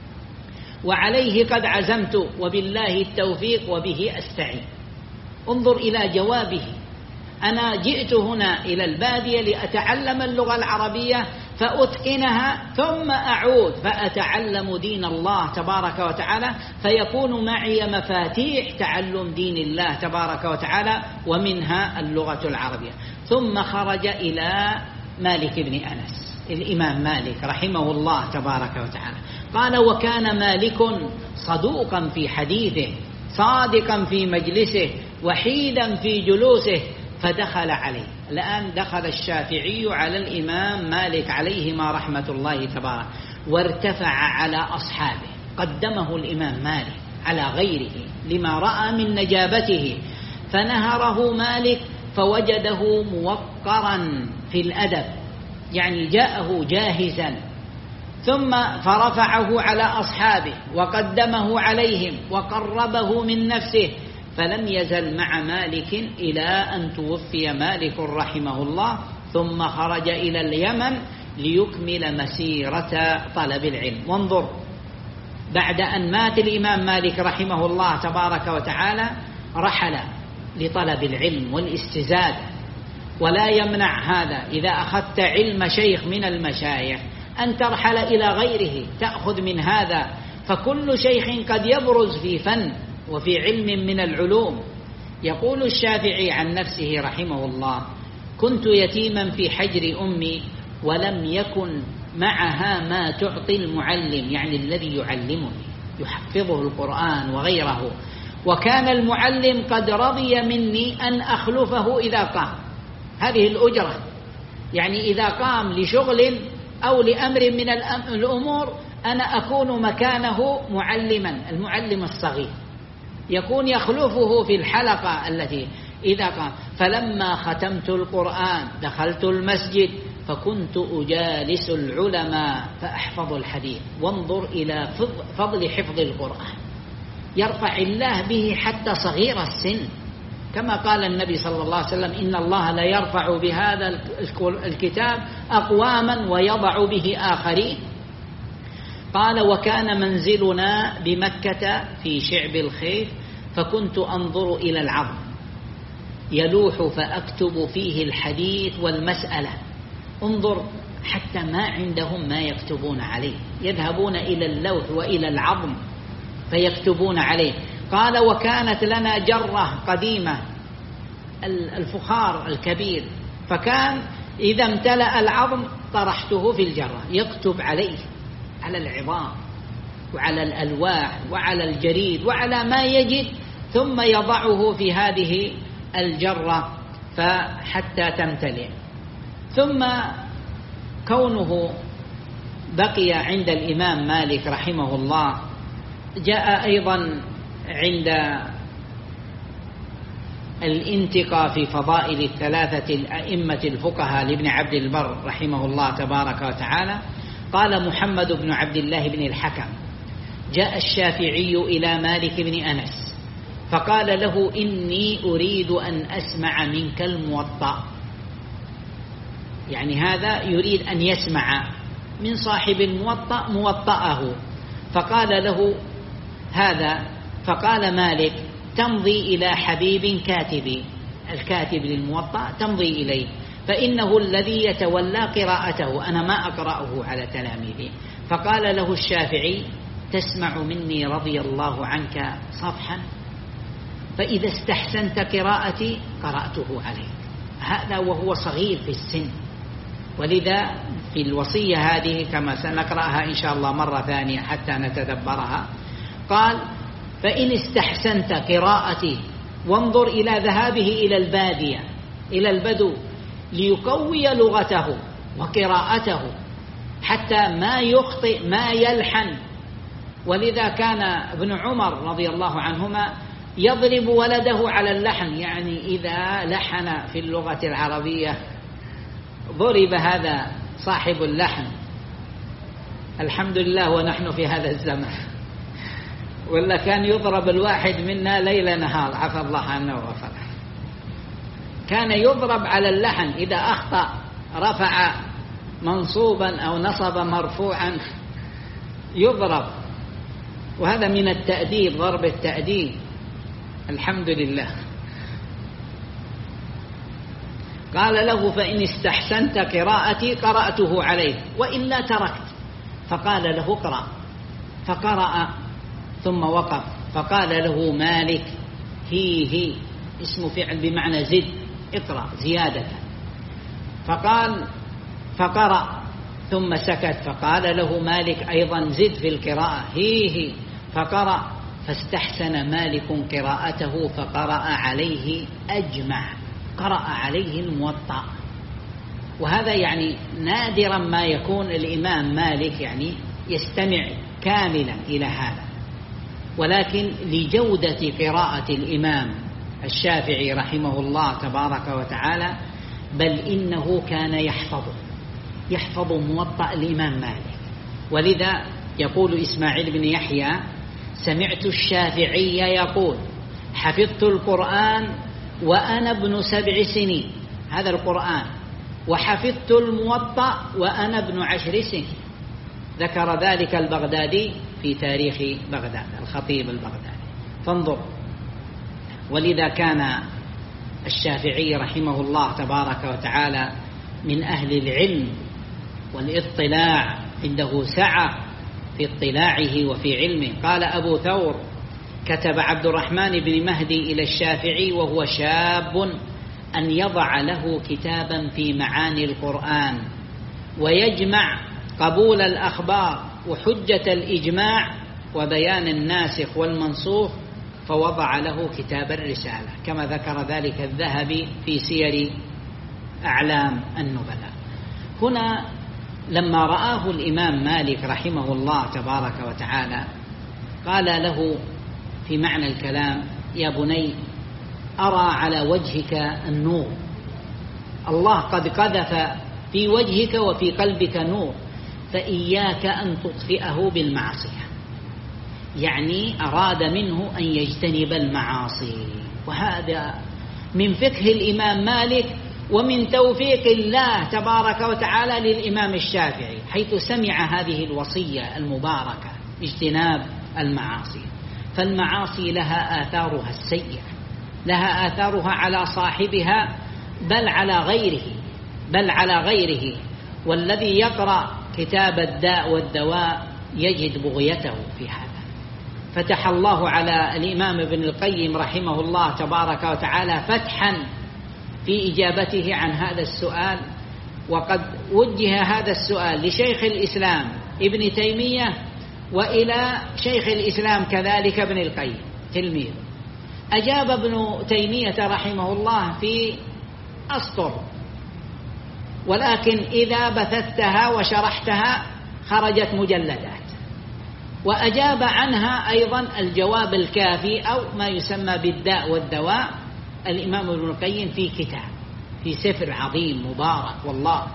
وعليه قد عزمت، وبالله التوفيق وبه أستعين. انظر إلى جوابه: أنا جئت هنا إلى البادية لأتعلم اللغة العربية فأتقنها، ثم أعود فأتعلم دين الله تبارك وتعالى، فيكون معي مفاتيح تعلم دين الله تبارك وتعالى، ومنها اللغة العربية. ثم خرج إلى مالك بن أنس، الإمام مالك رحمه الله تبارك وتعالى. قال: وكان مالك صدوقا في حديثه، صادقا في مجلسه، وحيدا في جلوسه. فدخل عليه. الآن دخل الشافعي على الإمام مالك عليهما رحمة الله تبارك، وارتفع على أصحابه، قدمه الإمام مالك على غيره لما رأى من نجابته، فنهره مالك فوجده موقرا في الأدب، يعني جاءه جاهزا، ثم فرفعه على أصحابه وقدمه عليهم وقربه من نفسه. فلم يزل مع مالك إلى أن توفي مالك رحمه الله، ثم خرج إلى اليمن ليكمل مسيرة طلب العلم. وانظر، بعد أن مات الإمام مالك رحمه الله تبارك وتعالى رحل لطلب العلم والاستزادة. ولا يمنع هذا إذا أخذت علم شيخ من المشايخ أن ترحل إلى غيره تأخذ من هذا، فكل شيخ قد يبرز في فن وفي علم من العلوم. يقول الشافعي عن نفسه رحمه الله: كنت يتيما في حجر أمي ولم يكن معها ما تعطي المعلم، يعني الذي يعلمني يحفظه القرآن وغيره، وكان المعلم قد رضي مني أن أخلفه إذا قام. هذه الأجرة، يعني إذا قام لشغل أو لأمر من الأمور أنا أكون مكانه معلما، المعلم الصغير يكون يخلفه في الحلقة التي إذا قام. فلما ختمت القرآن دخلت المسجد فكنت أجالس العلماء فأحفظ الحديث. وانظر إلى فضل حفظ القرآن، يرفع الله به حتى صغير السن، كما قال النبي صلى الله عليه وسلم: إن الله لا يرفع بهذا الكتاب أقواما ويضع به آخرين. قال: وكان منزلنا بمكة في شعب الخيف، فكنت أنظر إلى العظم يلوح فأكتب فيه الحديث والمسألة. انظر، حتى ما عندهم ما يكتبون عليه، يذهبون إلى اللوح وإلى العظم فيكتبون عليه. قال: وكانت لنا جرة قديمة، الفخار الكبير، فكان إذا امتلأ العظم طرحته في الجرة، يكتب عليه، على العظام وعلى الألواح وعلى الجريد وعلى ما يجد، ثم يضعه في هذه الجرة حتى تمتلئ. ثم كونه بقي عند الإمام مالك رحمه الله، جاء أيضا عند الانتقاء في فضائل الثلاثة الأئمة الفقهاء لابن عبد البر رحمه الله تبارك وتعالى، قال محمد بن عبد الله بن الحكم: جاء الشافعي إلى مالك بن أنس فقال له: إني أريد أن أسمع منك الموطأ. يعني هذا يريد أن يسمع من صاحب الموطأ موطأه، فقال له هذا، فقال مالك: تمضي إلى حبيب كاتبي، الكاتب للموطأ تمضي إليه، فإنه الذي يتولى قراءته، أنا ما أقرأه على تلاميذي. فقال له الشافعي: تسمع مني رضي الله عنك صفحا، فإذا استحسنت قراءتي قرأته عليك. هذا وهو صغير في السن، ولذا في الوصية هذه كما سنقرأها إن شاء الله مرة ثانية حتى نتدبرها، قال: فإن استحسنت قراءتي، وانظر إلى ذهابه إلى البادية إلى البدو ليقوي لغته وقراءته حتى ما يخطئ ما يلحن. ولذا كان ابن عمر رضي الله عنهما يضرب ولده على اللحن، يعني إذا لحن في اللغة العربية ضرب هذا صاحب اللحن. الحمد لله ونحن في هذا الزمن، ولا كان يضرب الواحد منا ليل نهار، عفى الله عنه وغفر. كان يضرب على اللحن، إذا أخطأ رفع منصوبا أو نصب مرفوعا يضرب، وهذا من التأديب، ضرب التأديب، الحمد لله. قال له: فإن استحسنت قراءتي قرأته عليه، وإلا تركت. فقال له: اقرأ. فقرأ ثم وقف، فقال له مالك: هي اسم فعل بمعنى زد، اقرأ زيادة. فقرأ ثم سكت، فقال له مالك أيضا: زد في القراءة، هي. فقرأ، فاستحسن مالك قراءته فقرأ عليه أجمع، قرأ عليه الموطأ. وهذا يعني نادرا ما يكون الإمام مالك يعني يستمع كاملا إلى هذا، ولكن لجودة قراءة الإمام الشافعي رحمه الله تبارك وتعالى، بل إنه كان يحفظ موطأ الإمام مالك. ولذا يقول إسماعيل بن يحيى: سمعت الشافعي يقول: حفظت القرآن وأنا ابن 7 سنين، هذا القرآن، وحفظت الموطأ وأنا ابن 10 سنين. ذكر ذلك البغدادي في تاريخ بغداد، الخطيب البغدادي. فانظر، ولذا كان الشافعي رحمه الله تبارك وتعالى من أهل العلم والاطلاع، عنده سعة في اطلاعه وفي علمه. قال أبو ثور: كتب عبد الرحمن بن مهدي إلى الشافعي وهو شاب أن يضع له كتابا في معاني القرآن ويجمع قبول الأخبار وحجة الإجماع وبيان الناسخ والمنسوخ، فوضع له كتاب الرسالة، كما ذكر ذلك الذهبي في سير أعلام النبلاء. هنا لما رآه الإمام مالك رحمه الله تبارك وتعالى قال له في معنى الكلام: يا بني، أرى على وجهك النور، الله قد قذف في وجهك وفي قلبك نور، فإياك أن تطفئه بالمعصية. يعني أراد منه أن يجتنب المعاصي، وهذا من فقه الإمام مالك ومن توفيق الله تبارك وتعالى للإمام الشافعي، حيث سمع هذه الوصية المباركة باجتناب المعاصي. فالمعاصي لها آثارها السيئة، لها آثارها على صاحبها بل على غيره. والذي يقرأ كتاب الداء والدواء يجد بغيته في هذا، فتح الله على الإمام ابن القيم رحمه الله تبارك وتعالى فتحا في إجابته عن هذا السؤال. وقد وجه هذا السؤال لشيخ الإسلام ابن تيمية وإلى شيخ الإسلام كذلك ابن القيم تلميذ. أجاب ابن تيمية رحمه الله في أسطر، ولكن إذا بثثتها وشرحتها خرجت مجلدات. وأجاب عنها أيضا الجواب الكافي أو ما يسمى بالداء والدواء الإمام ابن القيم في كتاب، في سفر عظيم مبارك والله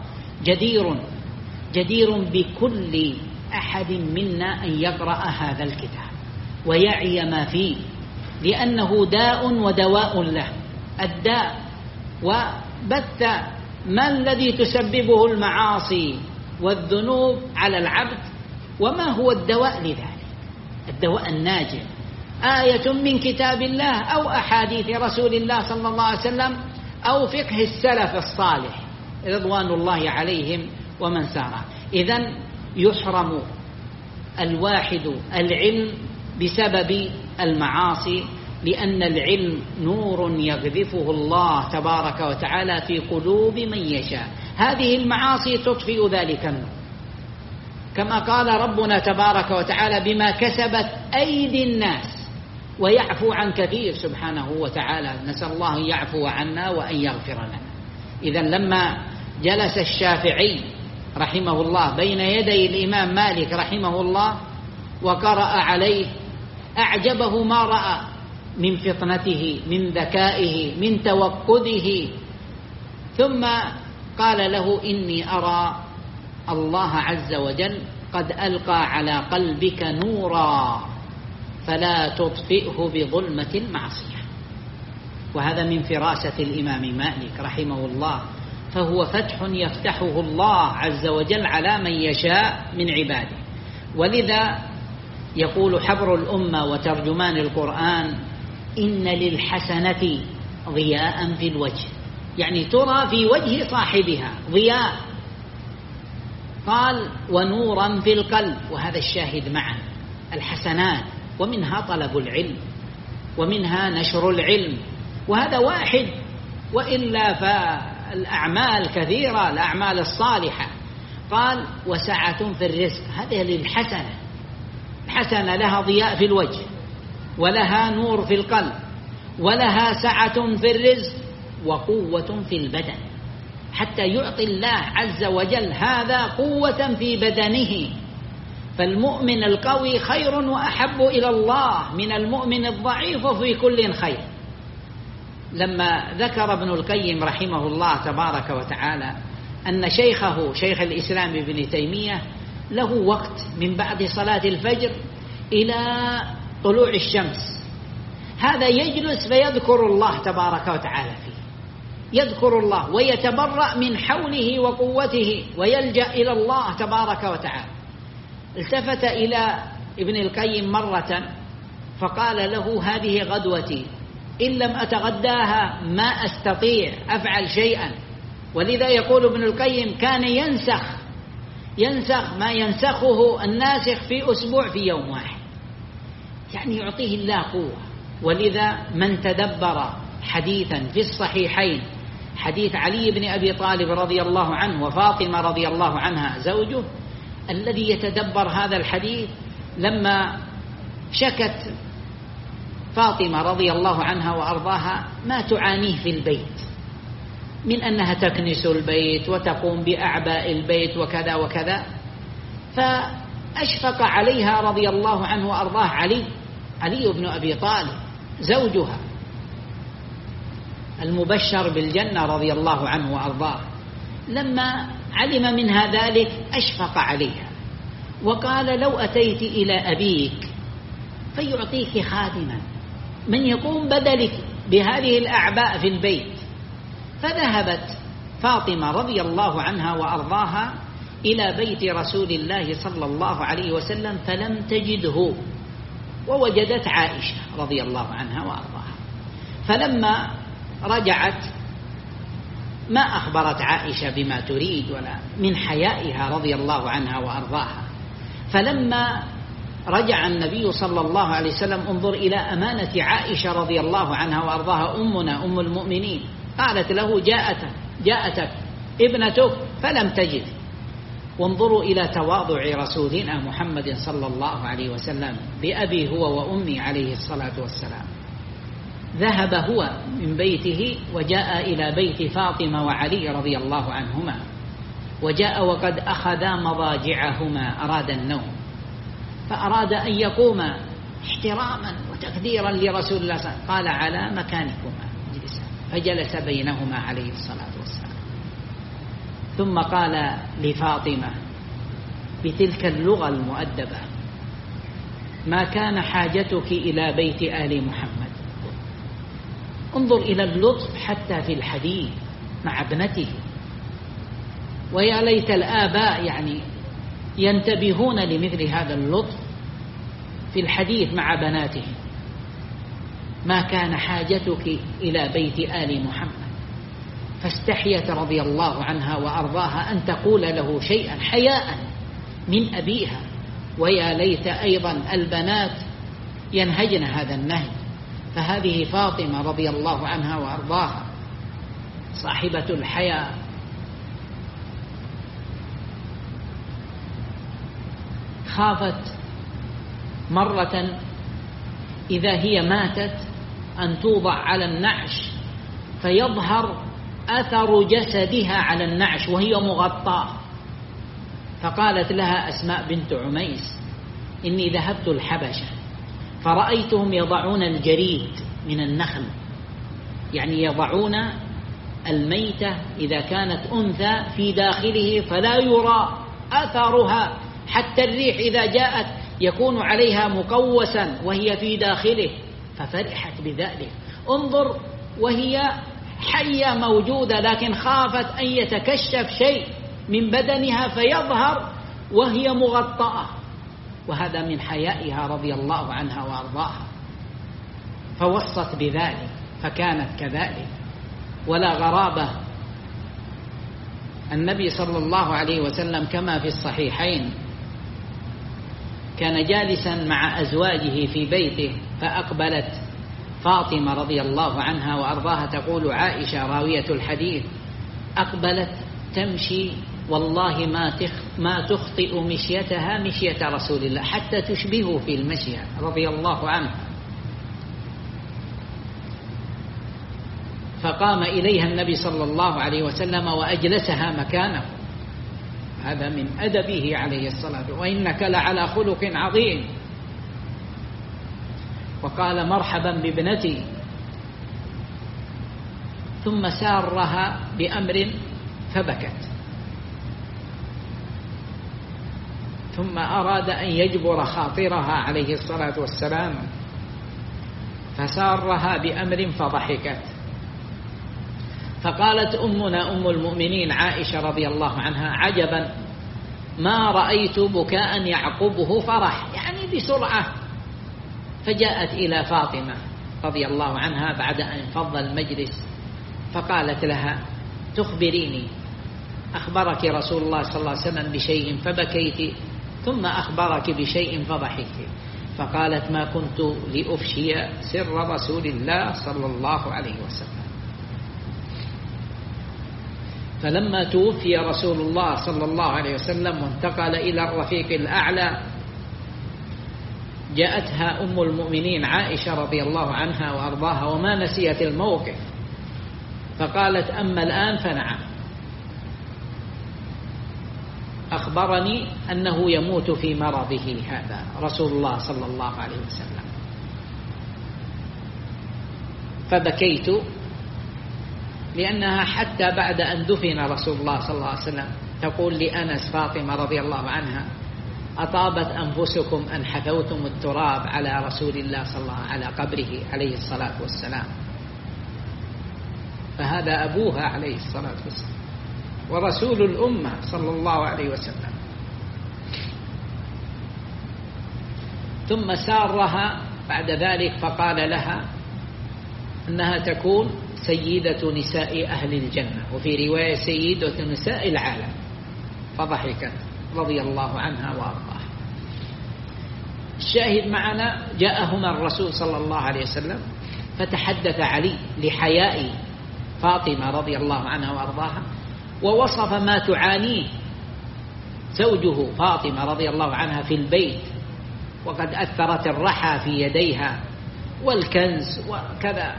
جدير بكل أحد منا أن يقرأ هذا الكتاب ويعي ما فيه، لأنه داء ودواء له. الداء وبث ما الذي تسببه المعاصي والذنوب على العبد، وما هو الدواء لذلك، الدواء الناجع، آية من كتاب الله أو أحاديث رسول الله صلى الله عليه وسلم أو فقه السلف الصالح رضوان الله عليهم ومن سار. إذن يحرم الواحد العلم بسبب المعاصي، لأن العلم نور يقذفه الله تبارك وتعالى في قلوب من يشاء. هذه المعاصي تطفئ ذلك النور، كما قال ربنا تبارك وتعالى بما كسبت أيدي الناس ويعفو عن كثير سبحانه وتعالى. نسأل الله أن يعفو عنا وأن يغفر لنا. إذن لما جلس الشافعي رحمه الله بين يدي الإمام مالك رحمه الله وقرأ عليه، أعجبه ما رأى من فطنته، من ذكائه، من توقده، ثم قال له: إني أرى الله عز وجل قد ألقى على قلبك نورا فلا تطفئه بظلمة المعصية. وهذا من فراسة الإمام مالك رحمه الله، فهو فتح يفتحه الله عز وجل على من يشاء من عباده. ولذا يقول حبر الأمة وترجمان القرآن: إن للحسنة ضياء في الوجه، يعني ترى في وجه صاحبها ضياء. قال: ونورا في القلب، وهذا الشاهد معا. الحسنات ومنها طلب العلم ومنها نشر العلم، وهذا واحد، وإلا فالأعمال كثيرة، الأعمال الصالحة. قال: وسعة في الرزق، هذه للحسنة. الحسنة لها ضياء في الوجه، ولها نور في القلب، ولها سعة في الرزق، وقوة في البدن، حتى يعطي الله عز وجل هذا قوة في بدنه. فالمؤمن القوي خير وأحب إلى الله من المؤمن الضعيف في كل خير. لما ذكر ابن القيم رحمه الله تبارك وتعالى أن شيخه شيخ الإسلام ابن تيمية له وقت من بعد صلاة الفجر إلى طلوع الشمس، هذا يجلس فيذكر الله تبارك وتعالى فيه، يذكر الله ويتبرأ من حوله وقوته ويلجأ إلى الله تبارك وتعالى. التفت إلى ابن القيم مرة فقال له: هذه غدوتي، إن لم أتغداها ما أستطيع أفعل شيئا. ولذا يقول ابن القيم: كان ينسخ ما ينسخه الناسخ في أسبوع في يوم واحد، يعني يعطيه الله قوة. ولذا من تدبر حديثا في الصحيحين، حديث علي بن أبي طالب رضي الله عنه وفاطمة رضي الله عنها زوجه، الذي يتدبر هذا الحديث لما شكت فاطمة رضي الله عنها وأرضاها ما تعانيه في البيت من أنها تكنس البيت وتقوم بأعباء البيت وكذا وكذا، فأشفق عليها رضي الله عنه وأرضاه علي بن أبي طالب زوجها المبشر بالجنة رضي الله عنه وأرضاه. لما علم منها ذلك أشفق عليها وقال: لو أتيت إلى أبيك فيعطيك خادما من يقوم بدلك بهذه الأعباء في البيت. فذهبت فاطمة رضي الله عنها وأرضاها إلى بيت رسول الله صلى الله عليه وسلم فلم تجده، ووجدت عائشة رضي الله عنها وأرضاها. فلما رجعت ما أخبرت عائشة بما تريد ولا من حيائها رضي الله عنها وأرضاها. فلما رجع النبي صلى الله عليه وسلم. انظر إلى أمانة عائشة رضي الله عنها وأرضاها، أمنا أم المؤمنين، قالت له جاءتك ابنتك فلم تجد. وانظروا إلى تواضع رسولنا محمد صلى الله عليه وسلم بأبي هو وأمي عليه الصلاة والسلام. ذهب هو من بيته وجاء إلى بيت فاطمة وعلي رضي الله عنهما، وجاء وقد أخذا مضاجعهما، أراد النوم، فأراد أن يقوم احتراما وتقديرا لرسول الله صلى الله عليه وسلم، قال على مكانكما اجلسا، فجلس بينهما عليه الصلاة والسلام. ثم قال لفاطمة بتلك اللغة المؤدبة: ما كان حاجتك إلى بيت آل محمد. انظر إلى اللطف حتى في الحديث مع ابنته. ويا ليت الآباء يعني ينتبهون لمثل هذا اللطف في الحديث مع بناتهم. ما كان حاجتك إلى بيت آل محمد، فاستحيت رضي الله عنها وأرضاها أن تقول له شيئا حياء من أبيها. ويا ليت أيضا البنات ينهجن هذا النهج. فهذه فاطمة رضي الله عنها وأرضاها صاحبة الحياء، خافت مرة إذا هي ماتت أن توضع على النعش فيظهر أثر جسدها على النعش وهي مغطاة، فقالت لها أسماء بنت عميس: إني ذهبت الحبشة فرأيتهم يضعون الجريد من النخل، يعني يضعون الميتة إذا كانت أنثى في داخله فلا يرى أثرها، حتى الريح إذا جاءت يكون عليها مقوسا وهي في داخله، ففرحت بذلك. انظر، وهي حية موجودة، لكن خافت أن يتكشف شيء من بدنها فيظهر وهي مغطاة، وهذا من حيائها رضي الله عنها وأرضاها. فوصت بذلك فكانت كذلك. ولا غرابة، النبي صلى الله عليه وسلم كما في الصحيحين كان جالسا مع أزواجه في بيته، فأقبلت فاطمة رضي الله عنها وأرضاها، تقول عائشة راوية الحديث: أقبلت تمشي والله ما تخطئ مشيتها مشية رسول الله، حتى تشبهه في المشية رضي الله عنه. فقام إليها النبي صلى الله عليه وسلم وأجلسها مكانه. هذا من أدبه عليه الصلاة والسلام: وإنك لعلى خلق عظيم. وقال: مرحبا بابنتي. ثم سارها بأمر فبكت، ثم أراد أن يجبر خاطرها عليه الصلاة والسلام، فسارها بأمر فضحكت. فقالت أمنا أم المؤمنين عائشة رضي الله عنها: عجبا ما رأيت بكاء يعقبه فرح، يعني بسرعة. فجاءت إلى فاطمة رضي الله عنها بعد أن انفض المجلس، فقالت لها: تخبريني، أخبرك رسول الله صلى الله عليه وسلم بشيء فبكيت، ثم أخبرك بشيء فضحكت؟ فقالت: ما كنت لأفشي سر رسول الله صلى الله عليه وسلم. فلما توفي رسول الله صلى الله عليه وسلم وانتقل إلى الرفيق الأعلى، جاءتها أم المؤمنين عائشة رضي الله عنها وأرضاها وما نسيت الموقف، فقالت: أما الآن فنعم، أخبرني أنه يموت في مرضه هذا رسول الله صلى الله عليه وسلم. فبكيت، لأنها حتى بعد أن دفن رسول الله صلى الله عليه وسلم تقول لأنس فاطمة رضي الله عنها: أطابت أنفسكم أن حثوتم التراب على رسول الله صلى الله عليه وسلم على قبره عليه الصلاة والسلام. فهذا أبوها عليه الصلاة والسلام ورسول الأمة صلى الله عليه وسلم. ثم سارها بعد ذلك فقال لها أنها تكون سيدة نساء أهل الجنة، وفي رواية سيدة نساء العالم، فضحكت رضي الله عنها وأرضاها. الشاهد معنا جاءهما الرسول صلى الله عليه وسلم فتحدث علي لحياء فاطمة رضي الله عنها وأرضاها، ووصف ما تعانيه زوجه فاطمة رضي الله عنها في البيت، وقد أثرت الرحى في يديها والكنز وكذا.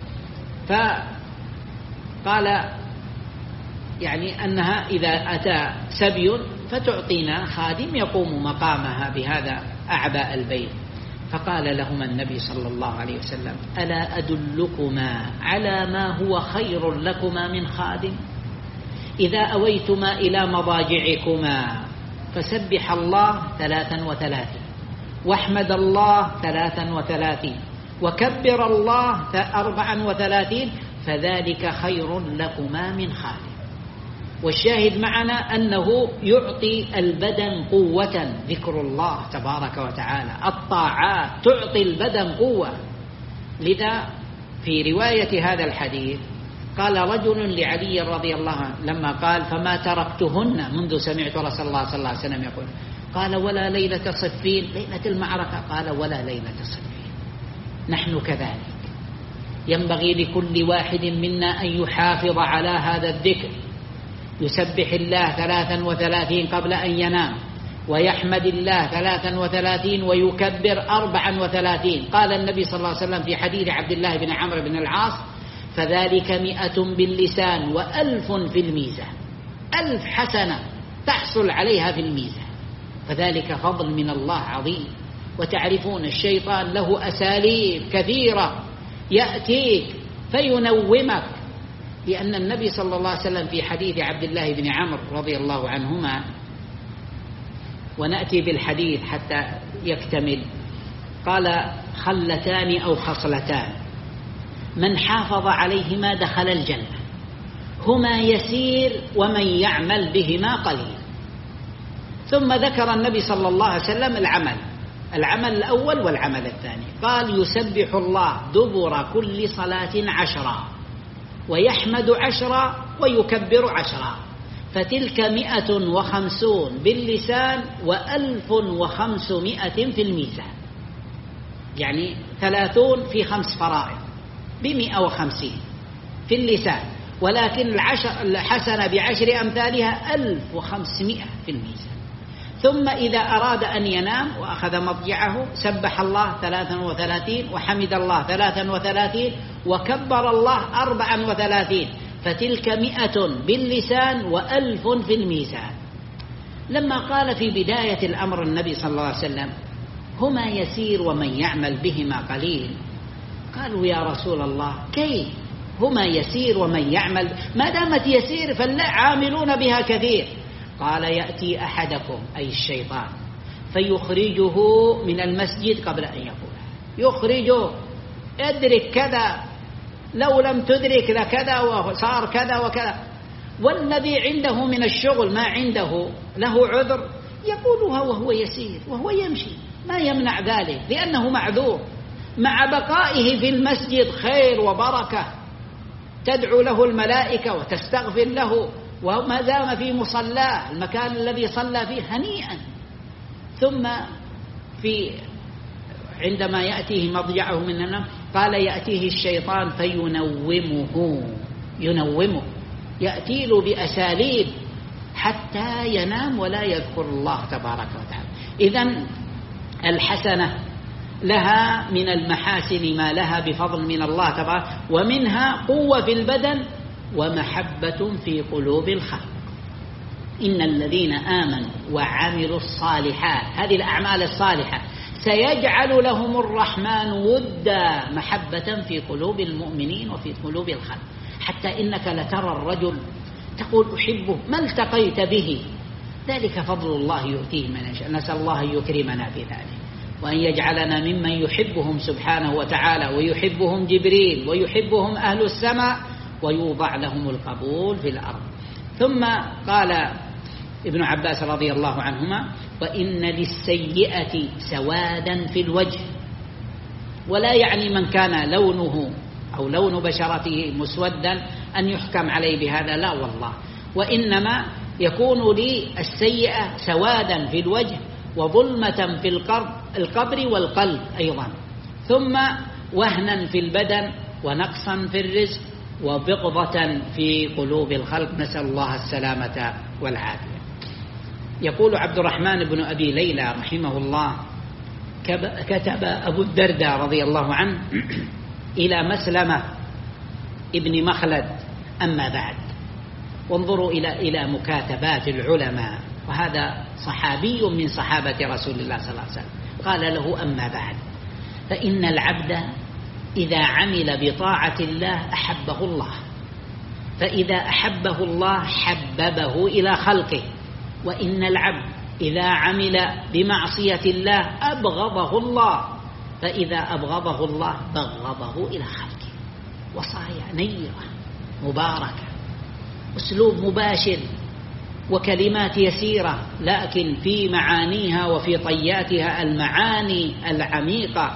فقال يعني أنها إذا أتى سبي فتعطينا خادم يقوم مقامها بهذا أعباء البيت. فقال لهما النبي صلى الله عليه وسلم: ألا أدلكما على ما هو خير لكما من خادم؟ إذا أويتما إلى مضاجعكما فسبح الله 33 واحمد الله 33 وكبر الله 34 فذلك خير لكما من خادم. والشاهد معنا أنه يعطي البدن قوة، ذكر الله تبارك وتعالى، الطاعات تعطي البدن قوة. لذا في رواية هذا الحديث قال رجل لعلي رضي الله عنه لما قال: فما تركتهن منذ سمعت رسول الله صلى الله عليه وسلم يقول، قال: ولا ليلة صفين، ليلة المعركة، قال: ولا ليلة صفين. نحن كذلك، ينبغي لكل واحد منا أن يحافظ على هذا الذكر، يسبح الله 33 قبل أن ينام، ويحمد الله 33 ويكبر 34. قال النبي صلى الله عليه وسلم في حديث عبد الله بن عمرو بن العاص: فذلك 100 باللسان و1000 في الميزان. 1000 حسنة تحصل عليها في الميزان، فذلك فضل من الله عظيم. وتعرفون الشيطان له أساليب كثيرة يأتيك فينومك، لأن النبي صلى الله عليه وسلم في حديث عبد الله بن عمرو رضي الله عنهما، ونأتي بالحديث حتى يكتمل، قال: خلتان أو خصلتان من حافظ عليهما دخل الجنة، هما يسير ومن يعمل بهما قليل. ثم ذكر النبي صلى الله عليه وسلم العمل الأول والعمل الثاني، قال: يسبح الله دبر كل صلاة 10 ويحمد 10 ويكبر 10، فتلك 150 باللسان و1500 في الميزان، يعني 30 في 5 فرائض ب150 في اللسان، ولكن الحسنة ب10 أمثالها 1500 في الميزان. ثم إذا أراد أن ينام وأخذ مضجعه سبح الله 33 وحمد الله 33 وكبر الله 34، فتلك 100 باللسان و1000 في الميزان. لما قال في بداية الأمر النبي صلى الله عليه وسلم: هما يسير ومن يعمل بهما قليل، قالوا: يا رسول الله كيف هما يسير ومن يعمل؟ ما دامت يسير فالعاملون بها كثير. قال: يأتي أحدكم أي الشيطان فيخرجه من المسجد قبل أن يقول، يخرجه، ادرك كذا، لو لم تدرك لكذا وصار كذا وكذا. والذي عنده من الشغل ما عنده له عذر يقولها وهو يسير وهو يمشي، ما يمنع ذلك لأنه معذور. مع بقائه في المسجد خير وبركة، تدعو له الملائكة وتستغفر له، وما دام في مصلاه المكان الذي صلى فيه هنيئا. ثم عندما يأتيه مضجعه من النوم قال: يأتيه الشيطان ينومه، يأتي له بأساليب حتى ينام ولا يذكر الله تبارك وتعالى. إذن الحسنة لها من المحاسن ما لها بفضل من الله تبارك، ومنها قوة في البدن ومحبة في قلوب الخلق. إن الذين آمنوا وعملوا الصالحات، هذه الأعمال الصالحة، سيجعل لهم الرحمن ودا، محبة في قلوب المؤمنين وفي قلوب الخلق. حتى إنك لترى الرجل تقول أحبه ما التقيت به، ذلك فضل الله يؤتيه من يشاء. نسأل الله أن يكرمنا في ذلك، وأن يجعلنا ممن يحبهم سبحانه وتعالى، ويحبهم جبريل، ويحبهم أهل السماء، ويوضع لهم القبول في الأرض. ثم قال ابن عباس رضي الله عنهما: وإن للسيئة سوادا في الوجه. ولا يعني من كان لونه أو لون بشرته مسودا أن يحكم عليه بهذا، لا والله، وإنما يكون للسيئة سوادا في الوجه وظلمة في القبر والقلب أيضا، ثم وهنا في البدن ونقصا في الرزق وبغضة في قلوب الخلق، نسأل الله السلامة والعافية. يقول عبد الرحمن بن أبي ليلى رحمه الله: كتب أبو الدرداء رضي الله عنه إلى مسلمة ابن مخلد: أما بعد. وانظروا إلى مكاتبات العلماء، وهذا صحابي من صحابة رسول الله صلى الله عليه وسلم. قال له: أما بعد، فإن العبد إذا عمل بطاعة الله أحبه الله، فإذا أحبه الله حببه إلى خلقه، وإن العبد إذا عمل بمعصية الله أبغضه الله، فإذا أبغضه الله بغضه إلى خلقه. وصايا نيرة مباركة، أسلوب مباشر، وكلمات يسيرة، لكن في معانيها وفي طياتها المعاني العميقة.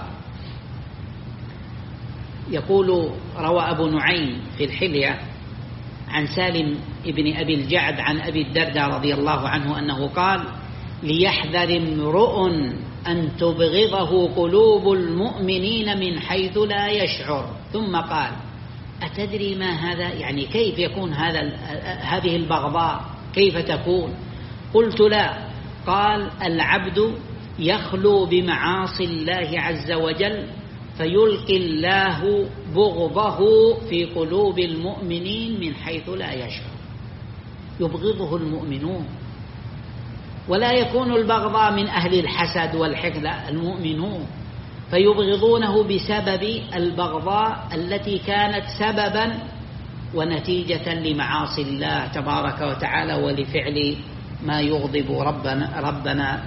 يقول: روى أبو نعيم في الحلية عن سالم ابن أبي الجعد عن أبي الدرداء رضي الله عنه أنه قال: ليحذر امرؤ أن تبغضه قلوب المؤمنين من حيث لا يشعر. ثم قال: أتدري ما هذا؟ يعني كيف يكون هذه البغضاء كيف تكون؟ قلت: لا. قال: العبد يخلو بمعاصي الله عز وجل فيلقي الله بغضه في قلوب المؤمنين من حيث لا يشعر. يبغضه المؤمنون، ولا يكون البغضاء من أهل الحسد والحقد، لا، المؤمنون، فيبغضونه بسبب البغضاء التي كانت سببا ونتيجة لمعاصي الله تبارك وتعالى ولفعل ما يغضب ربنا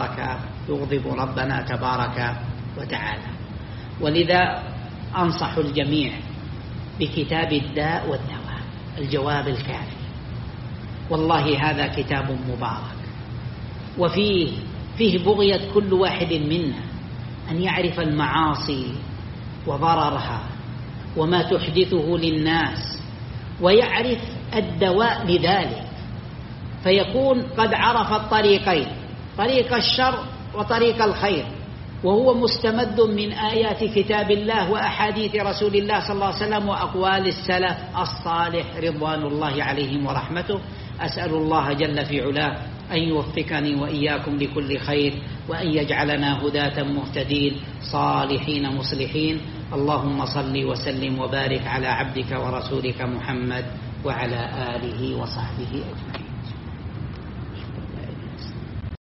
تبارك وتعالى. ولذا أنصح الجميع بكتاب الداء والدواء، الجواب الكافي. والله هذا كتاب مبارك، وفيه بغية كل واحد منا أن يعرف المعاصي وضررها وما تحدثه للناس، ويعرف الدواء لذلك، فيكون قد عرف الطريقين، طريق الشر وطريق الخير، وهو مستمد من آيات كتاب الله وأحاديث رسول الله صلى الله عليه وسلم وأقوال السلف الصالح رضوان الله عليهم ورحمته. أسأل الله جل في علاه أن يوفقني وإياكم لكل خير، وأن يجعلنا هداة مهتدين صالحين مصلحين. اللهم صل وسلم وبارك على عبدك ورسولك محمد وعلى آله وصحبه أجمعين.